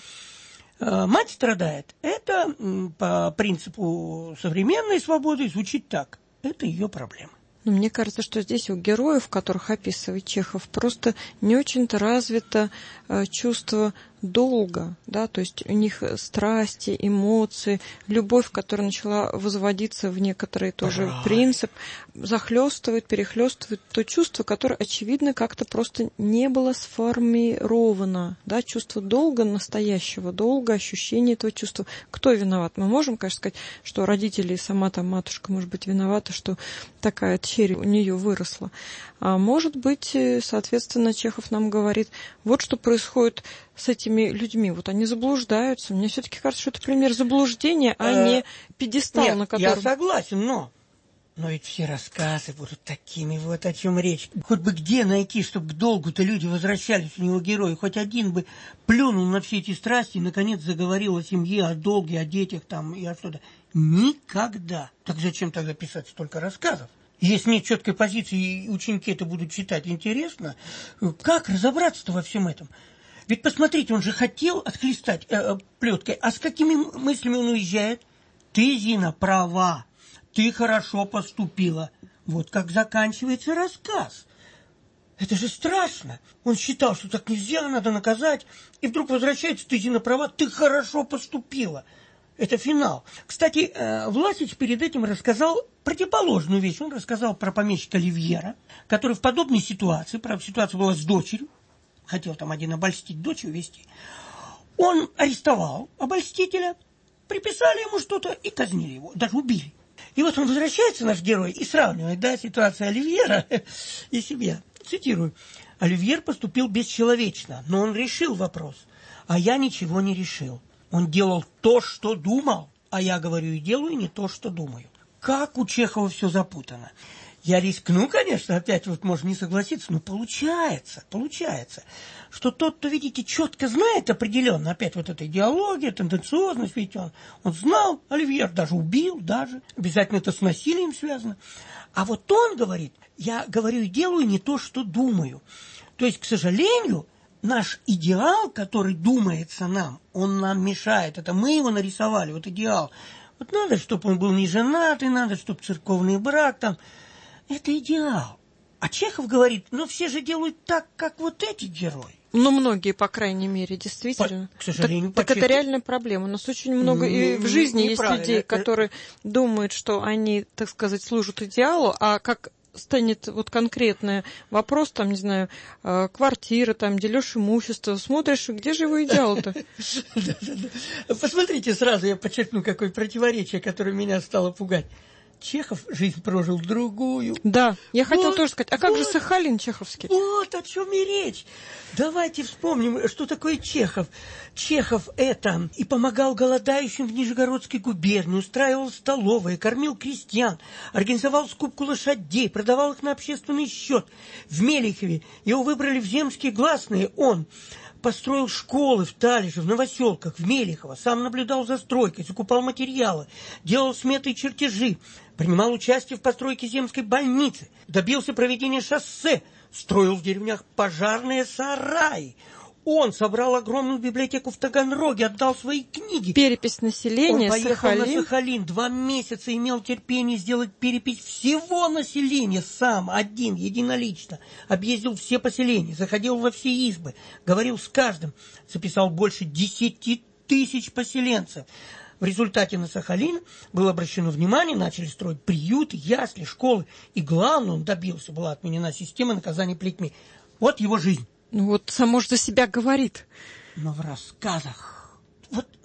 э, мать страдает, это м, по принципу современной свободы звучит так. Это ее проблема. Но мне кажется, что здесь у героев, которых описывает Чехов, просто не очень-то развито э, чувство долга, да, то есть у них страсти, эмоции, любовь, которая начала возводиться в некоторый тоже Правильно. принцип, захлестывает, перехлестывает то чувство, которое, очевидно, как-то просто не было сформировано, да, чувство долга, настоящего долга, ощущение этого чувства. Кто виноват? Мы можем, конечно, сказать, что родители и сама там матушка, может быть, виновата, что такая черь у нее выросла. А может быть, соответственно, Чехов нам говорит, вот что происходит с этими людьми. Вот они заблуждаются. Мне все-таки кажется, что это пример заблуждения, а не пьедестал, Нет, на котором... я согласен, но... Но ведь все рассказы будут такими, вот о чем речь. Хоть бы где найти, чтобы к долгу-то люди возвращались, у него герои. Хоть один бы плюнул на все эти страсти и, наконец, заговорил о семье, о долге, о детях там и о что-то. Никогда. Так зачем тогда писать столько рассказов? Если нет четкой позиции, и ученики это будут читать интересно, как разобраться-то во всем этом? Ведь посмотрите, он же хотел отхлестать э, плеткой, а с какими мыслями он уезжает? Ты, Зина, права, ты хорошо поступила. Вот как заканчивается рассказ. Это же страшно. Он считал, что так нельзя, надо наказать, и вдруг возвращается, ты, Зина, права, ты хорошо поступила. Это финал. Кстати, Власич перед этим рассказал противоположную вещь. Он рассказал про помещика Оливьера, который в подобной ситуации, правда, ситуация была с дочерью, хотел там один обольстить дочь увезти, он арестовал обольстителя, приписали ему что-то и казнили его, даже убили. И вот он возвращается, наш герой, и сравнивает, да, ситуацию Оливьера и себя. Цитирую. «Оливьер поступил бесчеловечно, но он решил вопрос, а я ничего не решил. Он делал то, что думал, а я говорю и делаю не то, что думаю». Как у Чехова все запутано. Я рискну, конечно, опять вот можно не согласиться, но получается, получается, что тот, кто, видите, четко знает определенно, опять вот эта идеология, тенденциозность, видите, он, он знал, Оливьер даже убил, даже, обязательно это с насилием связано. А вот он говорит, я говорю и делаю не то, что думаю. То есть, к сожалению, наш идеал, который думается нам, он нам мешает. Это мы его нарисовали, вот идеал. Вот надо, чтобы он был не женатый, надо, чтобы церковный брак там. Это идеал. А Чехов говорит, ну все же делают так, как вот эти герои. Ну, многие, по крайней мере, действительно. По, к сожалению, так, так это реальная проблема. У нас очень много не, и в жизни не, есть людей, которые думают, что они, так сказать, служат идеалу, а как станет вот конкретный вопрос, там, не знаю, квартира, там, дележ имущества, смотришь, где же его идеал-то? Посмотрите сразу, я подчеркну, какое противоречие, которое меня стало пугать. Чехов жизнь прожил другую. Да, я хотела вот, тоже сказать, а как вот, же Сахалин чеховский? Вот о чем и речь. Давайте вспомним, что такое Чехов. Чехов это и помогал голодающим в Нижегородской губернии, устраивал столовые, кормил крестьян, организовал скупку лошадей, продавал их на общественный счет. В Мелихове его выбрали в земские гласные, он построил школы в Талиже, в Новоселках, в Мелихово, сам наблюдал за стройкой, закупал материалы, делал сметы и чертежи, принимал участие в постройке земской больницы, добился проведения шоссе, строил в деревнях пожарные сараи. Он собрал огромную библиотеку в Таганроге, отдал свои книги. Перепись населения, Он поехал Сахалин. на Сахалин, два месяца имел терпение сделать перепись всего населения сам, один, единолично. Объездил все поселения, заходил во все избы, говорил с каждым, записал больше десяти тысяч поселенцев. В результате на Сахалин было обращено внимание, начали строить приюты, ясли, школы. И главное, он добился, была отменена система наказания плетьми. Вот его жизнь. Ну вот само же за себя говорит. Но в рассказах... Вот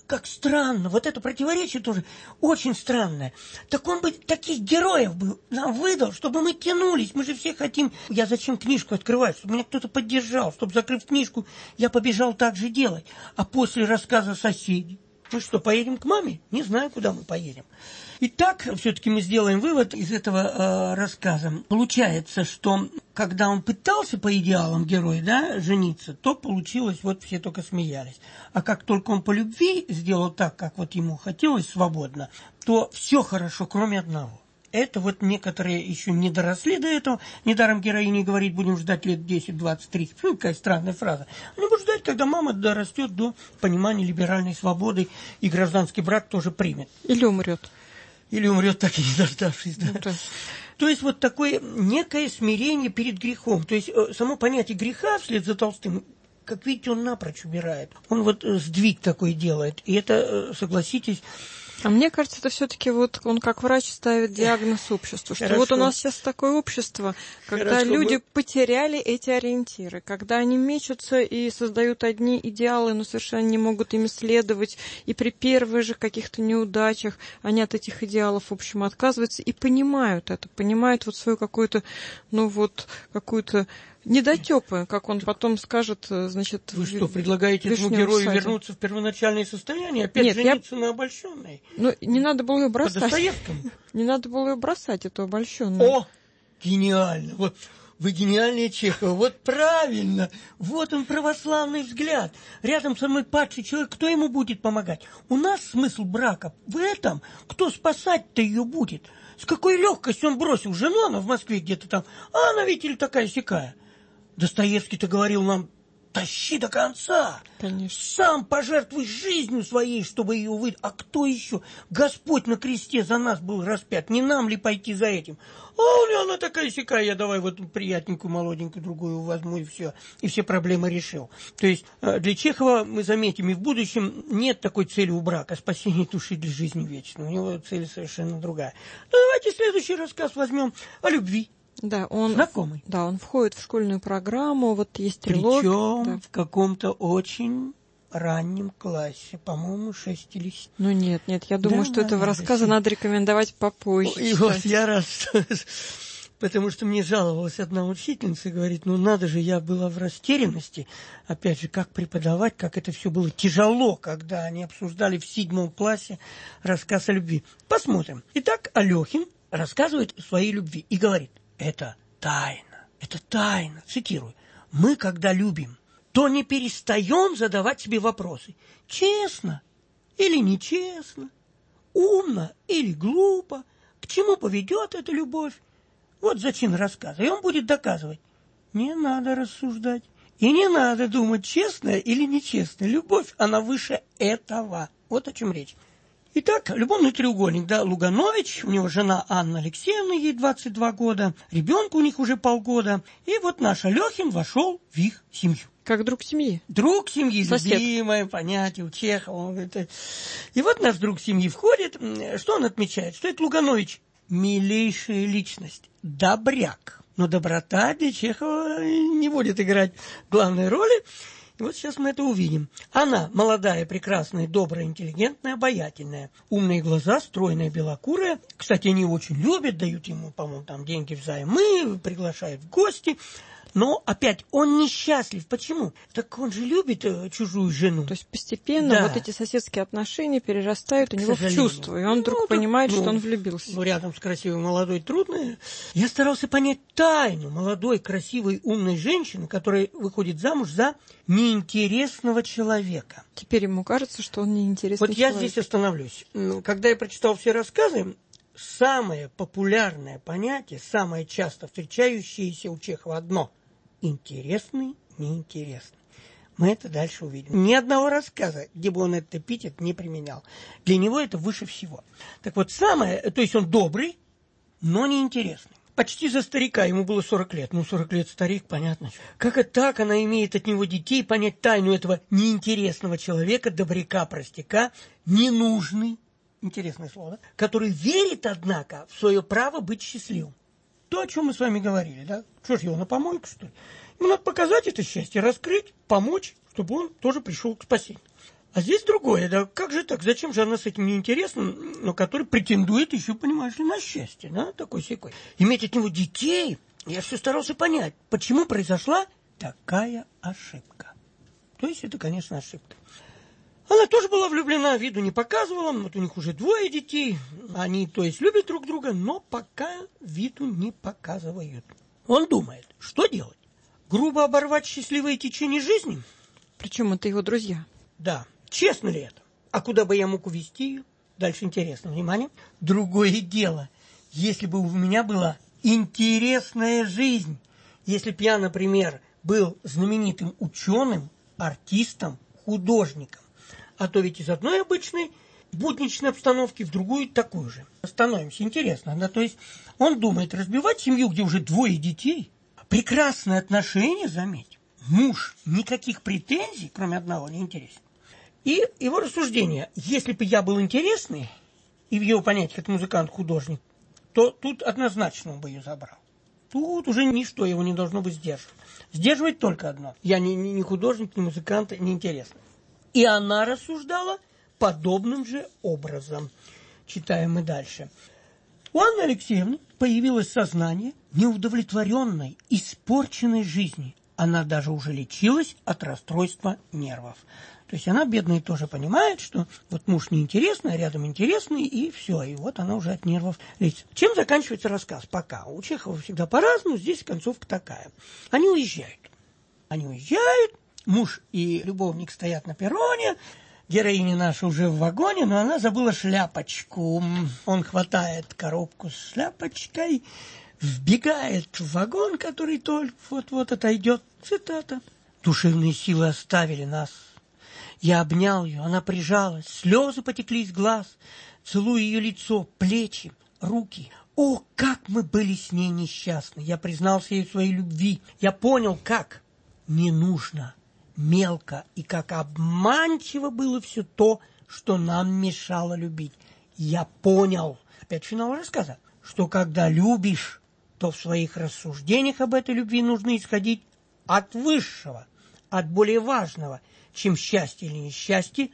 как странно, вот это противоречие тоже очень странное. Так он бы таких героев бы нам выдал, чтобы мы тянулись, мы же все хотим. Я зачем книжку открываю? Чтобы меня кто-то поддержал, чтобы, закрыв книжку, я побежал так же делать. А после рассказа соседей, мы что, поедем к маме? Не знаю, куда мы поедем. Итак, все-таки мы сделаем вывод из этого э, рассказа. Получается, что когда он пытался по идеалам героя, да, жениться, то получилось, вот все только смеялись. А как только он по любви сделал так, как вот ему хотелось свободно, то все хорошо, кроме одного. Это вот некоторые еще не доросли до этого. Недаром героиня говорит, будем ждать лет десять, двадцать, тридцать. Ну, какая странная фраза. Они будут ждать, когда мама дорастет до понимания либеральной свободы, и гражданский брак тоже примет. Или умрет. Или умрет, так и не дождавшись. Да. Ну, то есть вот такое некое смирение перед грехом. То есть само понятие греха вслед за Толстым, как видите, он напрочь убирает. Он вот сдвиг такой делает. И это, согласитесь... А мне кажется, это все-таки вот он как врач ставит диагноз обществу, что Хорошо. Вот у нас сейчас такое общество, когда Хорошо. люди потеряли эти ориентиры, когда они мечутся и создают одни идеалы, но совершенно не могут ими следовать, и при первых же каких-то неудачах они от этих идеалов, в общем, отказываются и понимают это, понимают вот свою какую-то, ну вот, какую-то недотёпы, как он потом скажет, значит... Вы что, предлагаете этому герою саде. вернуться в первоначальное состояние, опять Нет, жениться я... на обольщенной? Ну, не надо было ее бросать. По Достоевскому? Не надо было ее бросать, эту обольщенную. О, гениально! Вот вы гениальнее Чехова. Вот правильно! Вот он, православный взгляд. Рядом со мной падший человек, кто ему будет помогать? У нас смысл брака в этом, кто спасать-то ее будет. С какой легкостью он бросил жену, она в Москве где-то там, а она, видите ли, такая-сякая. Достоевский-то говорил нам, тащи до конца. Конечно. Сам пожертвуй жизнью своей, чтобы ее выдать. А кто еще? Господь на кресте за нас был распят. Не нам ли пойти за этим? А у нее она такая-сякая, я давай вот приятненькую, молоденькую другую возьму, и все. И все проблемы решил. То есть для Чехова, мы заметим, и в будущем нет такой цели у брака, спасение души для жизни вечной. У него цель совершенно другая. Ну, давайте следующий рассказ возьмем о любви. Да, он, знакомый. Да, он входит в школьную программу, вот есть трилогия. Причем да. в каком-то очень раннем классе, по-моему, шесть или семь. Ну нет, нет, я думаю, да, что этого рассказа семь. Надо рекомендовать попозже. И вот я рад, что... Потому что мне жаловалась одна учительница и говорит, ну надо же, я была в растерянности. Опять же, как преподавать, как это все было тяжело, когда они обсуждали в седьмом классе рассказ о любви. Посмотрим. Итак, Алехин рассказывает о своей любви и говорит, это тайна, это тайна. Цитирую. Мы, когда любим, то не перестаем задавать себе вопросы. Честно или нечестно? Умно или глупо? К чему поведет эта любовь? Вот зачин рассказа. И он будет доказывать. Не надо рассуждать. И не надо думать, честно или нечестно. Любовь, она выше этого. Вот о чем речь. Итак, любовный треугольник, да, Луганович, у него жена Анна Алексеевна, ей двадцать два года, ребенку у них уже полгода, и вот наш Алехин вошел в их семью. Как друг семьи. Друг семьи, Сосед. Любимое понятие у Чехова. И вот наш друг семьи входит, что он отмечает? Что это Луганович? Милейшая личность, добряк. Но доброта для Чехова не будет играть главной роли. И вот сейчас мы это увидим. Она молодая, прекрасная, добрая, интеллигентная, обаятельная. Умные глаза, стройная, белокурая. Кстати, они его очень любят, дают ему, по-моему, там деньги взаймы, приглашают в гости. Но опять он несчастлив. Почему? Так он же любит э, чужую жену. То есть постепенно да. вот эти соседские отношения перерастают у него в чувство. И он вдруг ну, понимает, так, что ну, он влюбился. Ну, рядом с красивой молодой трудно. Я старался понять тайну молодой, красивой, умной женщины, которая выходит замуж за неинтересного человека. Теперь ему кажется, что он неинтересный вот человек. Вот я здесь остановлюсь. Когда я прочитал все рассказы, самое популярное понятие, самое часто встречающееся у Чехова одно – интересный, неинтересный. Мы это дальше увидим. Ни одного рассказа, где бы он этот эпитет не применял. Для него это выше всего. Так вот, самое, то есть он добрый, но неинтересный. Почти за старика, ему было сорок лет. Ну, сорок лет старик, понятно. Как это так, она имеет от него детей, понять тайну этого неинтересного человека, добряка, простяка, ненужный, интересное слово, да? Который верит, однако, в свое право быть счастливым. То, о чем мы с вами говорили, да? Что ж его, на помойку, что ли? Ему надо показать это счастье, раскрыть, помочь, чтобы он тоже пришел к спасению. А здесь другое, да как же так, зачем же она с этим неинтересным, но который претендует еще, понимаешь ли, на счастье, да, такой-сякой. Иметь от него детей, я все старался понять, почему произошла такая ошибка. То есть это, конечно, ошибка. Она тоже была влюблена, виду не показывала, вот у них уже двое детей, они, то есть, любят друг друга, но пока виду не показывают. Он думает, что делать? Грубо оборвать счастливое течение жизни? Причем это его друзья. Да. Честно ли это? А куда бы я мог увезти ее? Дальше интересно, внимание. Другое дело, если бы у меня была интересная жизнь, если бы я, например, был знаменитым ученым, артистом, художником, а то ведь из одной обычной будничной обстановки в другую такую же. Остановимся, интересно, да, то есть он думает разбивать семью, где уже двое детей, прекрасные отношения, заметь, муж, никаких претензий, кроме одного, не интересен. И его рассуждение, если бы я был интересный, и в его понятии как музыкант-художник, то тут однозначно он бы ее забрал. Тут уже ничто его не должно быть сдерживать. Сдерживает только одно. Я не, не, не художник, не музыкант, не интересный. И она рассуждала подобным же образом. Читаем мы дальше. У Анны Алексеевны появилось сознание неудовлетворенной, испорченной жизни. Она даже уже лечилась от расстройства нервов. То есть она, бедная, тоже понимает, что вот муж неинтересный, а рядом интересный, и все, и вот она уже от нервов лечится. Чем заканчивается рассказ? Пока. У Чехова всегда по-разному, здесь концовка такая. Они уезжают. Они уезжают, муж и любовник стоят на перроне, героиня наша уже в вагоне, но она забыла шляпочку. Он хватает коробку с шляпочкой, вбегает в вагон, который только вот-вот отойдет. Цитата. «Душевные силы оставили нас. Я обнял ее, она прижалась, слезы потекли из глаз, целуя ее лицо, плечи, руки. О, как мы были с ней несчастны! Я признался ей в своей любви. Я понял, как не нужно, мелко и как обманчиво было все то, что нам мешало любить. Я понял, опять финал рассказа, что когда любишь, то в своих рассуждениях об этой любви нужно исходить от высшего, от более важного, чем счастье или несчастье,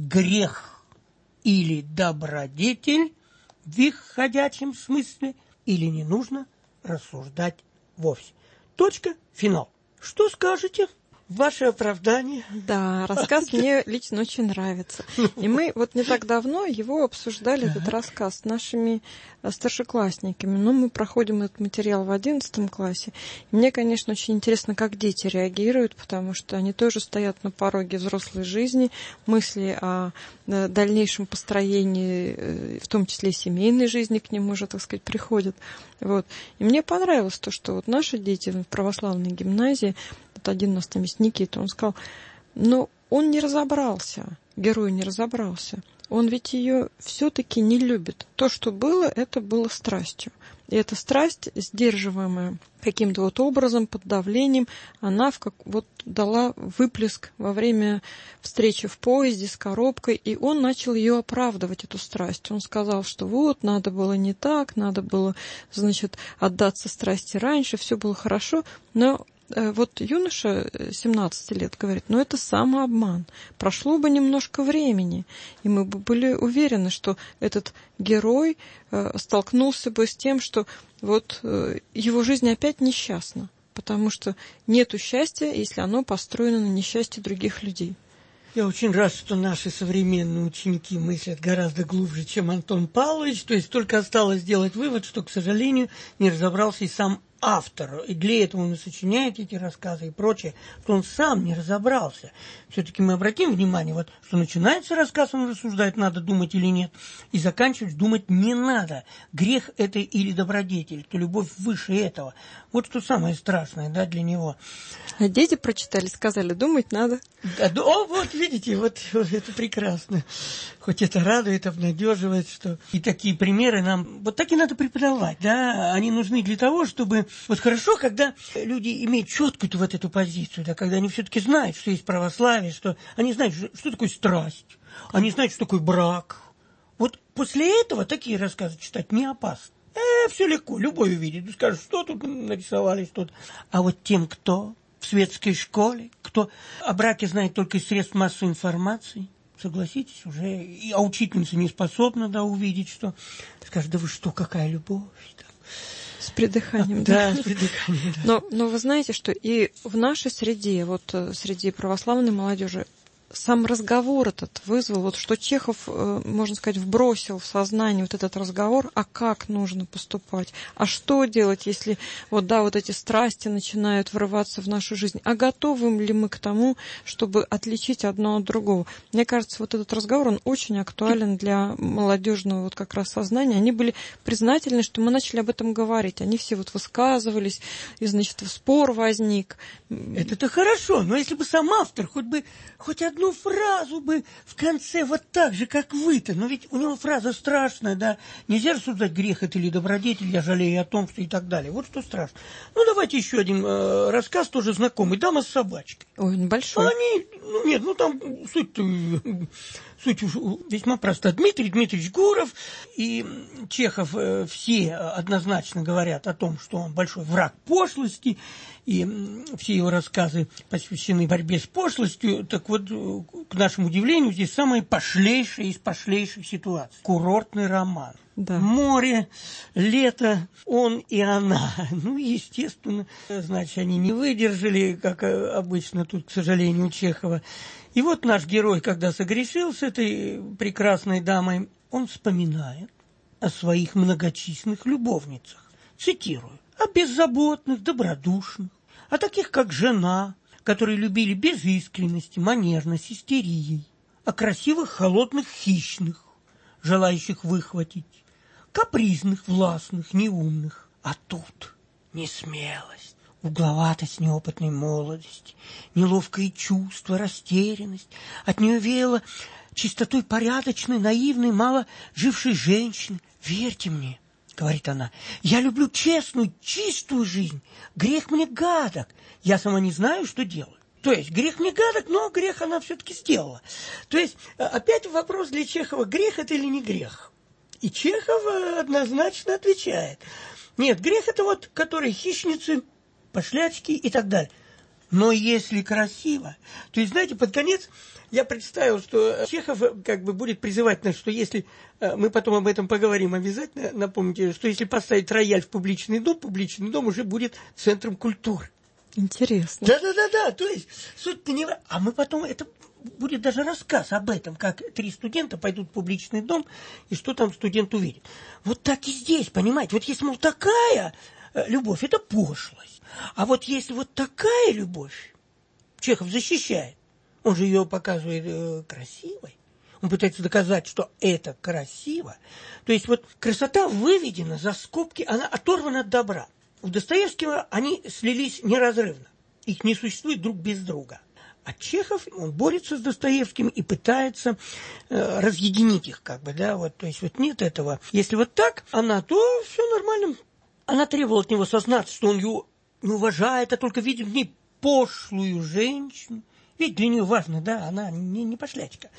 грех или добродетель в их ходячем смысле, или не нужно рассуждать вовсе. Точка, финал. Что скажете? Ваше оправдание? Да, рассказ мне лично очень нравится. И мы вот не так давно его обсуждали, этот рассказ, с нашими старшеклассниками. Ну, мы проходим этот материал в одиннадцатом классе. И мне, конечно, очень интересно, как дети реагируют, потому что они тоже стоят на пороге взрослой жизни, мысли о дальнейшем построении, в том числе и семейной жизни к ним уже, так сказать, приходят. Вот. И мне понравилось то, что вот наши дети в православной гимназии, вот один у нас там есть Никита, он сказал, но он не разобрался, герой не разобрался. Он ведь ее все-таки не любит. То, что было, это было страстью. И эта страсть, сдерживаемая каким-то вот образом, под давлением, она в как, вот дала выплеск во время встречи в поезде с коробкой, и он начал ее оправдывать, эту страсть. Он сказал, что вот, надо было не так, надо было, значит, отдаться страсти раньше, все было хорошо, но вот юноша семнадцати лет говорит, ну это самообман. Прошло бы немножко времени, и мы бы были уверены, что этот герой столкнулся бы с тем, что вот его жизнь опять несчастна, потому что нету счастья, если оно построено на несчастье других людей. Я очень рад, что наши современные ученики мыслят гораздо глубже, чем Антон Павлович. То есть только осталось сделать вывод, что, к сожалению, не разобрался и сам автор. И для этого он и сочиняет эти рассказы и прочее, что он сам не разобрался. Все-таки мы обратим внимание, вот, что начинается рассказ, он рассуждает, надо думать или нет, и заканчивать думать не надо. Грех это или добродетель, то любовь выше этого. Вот что самое страшное, да, для него. А дети прочитали, сказали, думать надо. Да, о, вот, видите, вот, вот это прекрасно. Хоть это радует, обнадеживает, что и такие примеры нам, вот так и надо преподавать, да, они нужны для того, чтобы, вот хорошо, когда люди имеют четкую вот эту позицию, да, когда они все-таки знают, что есть православие, что они знают, что такое страсть, они знают, что такое брак. Вот после этого такие рассказы читать не опасно. Э, все легко, любой увидит, скажет, что тут нарисовали, что-то. А вот тем, кто в светской школе, кто о браке знает только из средств массовой информации, согласитесь, уже, и, а учительница не способна, да, увидеть, что, скажет, да вы что, какая любовь, там. С придыханием, да. Да, с придыханием, да. Но, но вы знаете, что и в нашей среде, вот среди православной молодежи, сам разговор этот вызвал, вот что Чехов, можно сказать, вбросил в сознание вот этот разговор, а как нужно поступать, а что делать, если вот, да, вот эти страсти начинают врываться в нашу жизнь, а готовы ли мы к тому, чтобы отличить одно от другого. Мне кажется, вот этот разговор, он очень актуален для молодежного вот как раз сознания. Они были признательны, что мы начали об этом говорить. Они все вот высказывались, и, значит, спор возник. Это-то хорошо, но если бы сам автор хоть бы, хоть одну фразу бы в конце вот так же, как вы-то, но ведь у него фраза страшная, да, нельзя рассуждать, грех это или добродетель, я жалею о том, что и так далее, вот что страшно. Ну, давайте еще один э, рассказ, тоже знакомый, «Дама с собачкой». Ой, небольшой. Они, ну, нет, ну там суть, суть весьма проста. Дмитрий Дмитриевич Гуров и Чехов э, все однозначно говорят о том, что он большой враг пошлости, и все его рассказы посвящены борьбе с пошлостью. Так вот, к нашему удивлению, здесь самая пошлейшая из пошлейших ситуаций. Курортный роман. Да. Море, лето, он и она. Ну, естественно, значит, они не выдержали, как обычно тут, к сожалению, у Чехова. И вот наш герой, когда согрешил с этой прекрасной дамой, он вспоминает о своих многочисленных любовницах. Цитирую. О беззаботных, добродушных, о таких, как жена, которые любили без искренности, манерность, истерией, о красивых, холодных, хищных, желающих выхватить, капризных, властных, неумных. А тут несмелость, угловатость неопытной молодости, неловкое чувство, растерянность. От нее веяло чистотой порядочной, наивной, мало жившей женщины. Верьте мне, говорит она, я люблю честную, чистую жизнь. Грех мне гадок. Я сама не знаю, что делаю. То есть грех мне гадок, но грех она все-таки сделала. То есть опять вопрос для Чехова, грех это или не грех? И Чехов однозначно отвечает. Нет, грех это вот, которые хищницы, пошлячки и так далее. Но если красиво, то есть, знаете, под конец я представил, что Чехов как бы будет призывать нас, что если, мы потом об этом поговорим обязательно, напомните, что если поставить рояль в публичный дом, публичный дом уже будет центром культуры. Интересно. Да-да-да-да, то есть суть-то не... А мы потом, это будет даже рассказ об этом, как три студента пойдут в публичный дом, и что там студент увидит. Вот так и здесь, понимаете, вот если, мол, такая любовь, это пошлость. А вот если вот такая любовь, Чехов защищает, он же ее показывает э, красивой, он пытается доказать, что это красиво. То есть вот красота выведена за скобки, она оторвана от добра. У Достоевского они слились неразрывно, их не существует друг без друга. А Чехов, он борется с Достоевским и пытается э, разъединить их, как бы, да, вот, то есть вот нет этого. Если вот так она, то все нормально. Она требовала от него сознаться, что он ее не уважает, а только видит в ней пошлую женщину. Ведь для нее важно, да, она не, не пошлячка.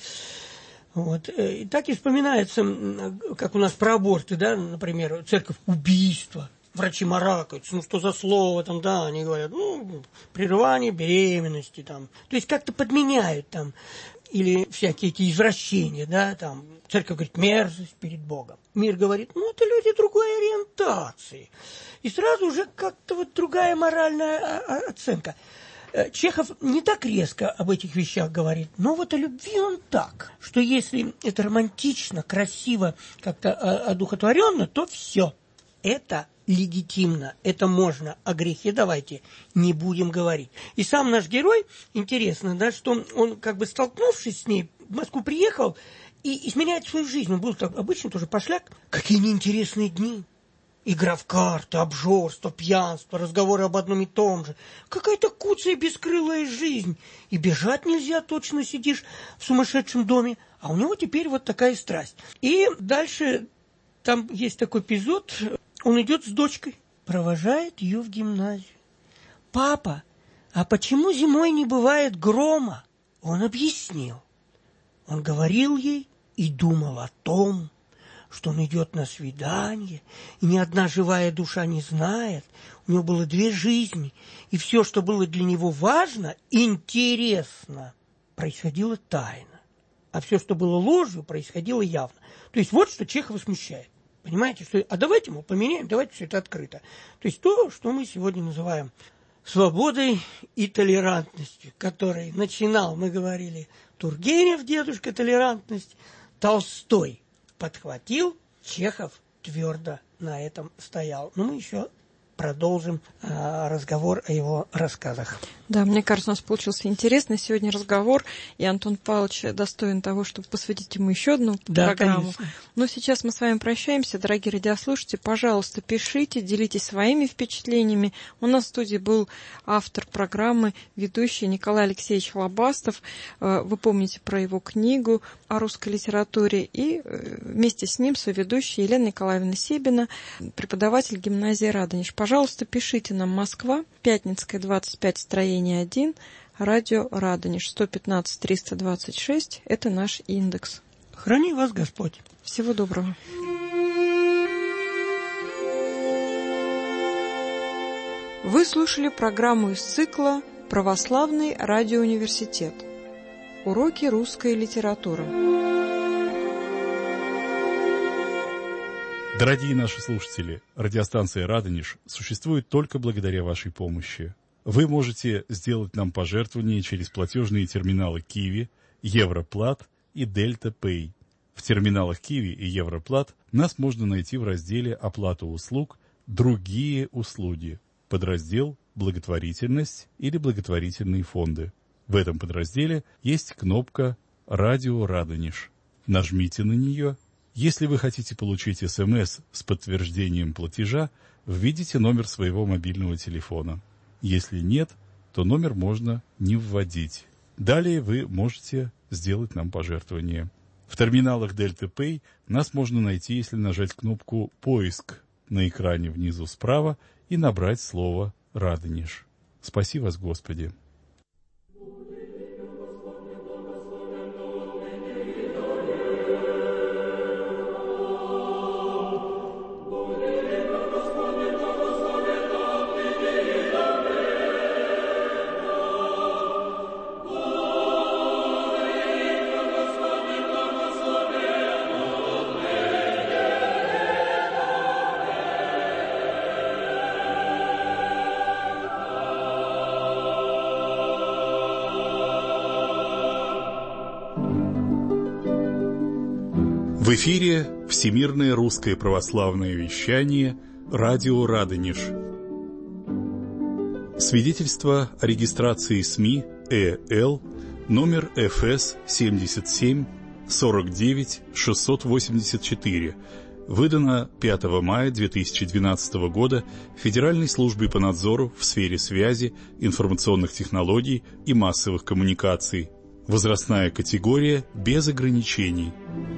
Вот. И так и вспоминается, как у нас про аборты, да, например, церковь убийства. Врачи маракаются, ну что за слово там, да, они говорят, ну, прерывание беременности там. То есть как-то подменяют там, или всякие эти извращения, да, там. Церковь говорит, мерзость перед Богом. Мир говорит, ну, это люди другой ориентации. И сразу уже как-то вот другая моральная оценка. Чехов не так резко об этих вещах говорит, но вот о любви он так, что если это романтично, красиво, как-то одухотворенно, то все. Это легитимно, это можно, о грехе давайте не будем говорить. И сам наш герой, интересно, да, что он, как бы столкнувшись с ней, в Москву приехал и изменяет свою жизнь. Он был так обычно тоже пошляк. Какие неинтересные дни. Игра в карты, обжорство, пьянство, разговоры об одном и том же. Какая-то куцая бескрылая жизнь. И бежать нельзя, точно сидишь в сумасшедшем доме. А у него теперь вот такая страсть. И дальше там есть такой эпизод. Он идет с дочкой, провожает ее в гимназию. «Папа, а почему зимой не бывает грома?» Он объяснил. Он говорил ей и думал о том, что он идет на свидание, и ни одна живая душа не знает. У него было две жизни, и все, что было для него важно, интересно, происходило тайно. а все, что было ложью, происходило явно. То есть вот что Чехова смущает. Понимаете, что, а давайте мы поменяем, давайте все это открыто. То есть то, что мы сегодня называем свободой и толерантностью, которой начинал, мы говорили, Тургенев, дедушка толерантность, Толстой подхватил, Чехов твердо на этом стоял. Но мы еще продолжим э, разговор о его рассказах. Да, мне кажется, у нас получился интересный сегодня разговор, и Антон Павлович достоин того, чтобы посвятить ему еще одну да, программу. Конечно. Но сейчас мы с вами прощаемся. Дорогие радиослушатели, пожалуйста, пишите, делитесь своими впечатлениями. У нас в студии был автор программы, ведущий Николай Алексеевич Лобастов. Вы помните про его книгу о русской литературе. И вместе с ним соведущая Елена Николаевна Себина, преподаватель гимназии Радонеж. Пожалуйста, пишите нам: Москва, Пятницкая, двадцать пять, строение один, радио Радонеж, сто пятнадцать триста двадцать шесть. Это наш индекс. Храни вас Господь. Всего доброго. Вы слушали программу из цикла «Православный радиоуниверситет. Уроки русской литературы». Дорогие наши слушатели, радиостанция «Радонеж» существует только благодаря вашей помощи. Вы можете сделать нам пожертвования через платежные терминалы Киви, Европлат и Дельта Пэй. В терминалах Киви и Европлат нас можно найти в разделе «Оплата услуг», «Другие услуги», подраздел «Благотворительность» или «Благотворительные фонды». В этом подразделе есть кнопка «Радио Радонеж». Нажмите на нее. Если вы хотите получить СМС с подтверждением платежа, введите номер своего мобильного телефона. Если нет, то номер можно не вводить. Далее вы можете сделать нам пожертвование. В терминалах Дельта Пэй нас можно найти, если нажать кнопку «Поиск» на экране внизу справа и набрать слово «Радонеж». Спаси вас, Господи! В эфире Всемирное русское православное вещание «Радио Радонеж». Свидетельство о регистрации СМИ ЭЛ номер эф эс семьдесят семь сорок девять шестьсот восемьдесят четыре, выдано пятого мая две тысячи двенадцатого года Федеральной службой по надзору в сфере связи, информационных технологий и массовых коммуникаций. Возрастная категория без ограничений.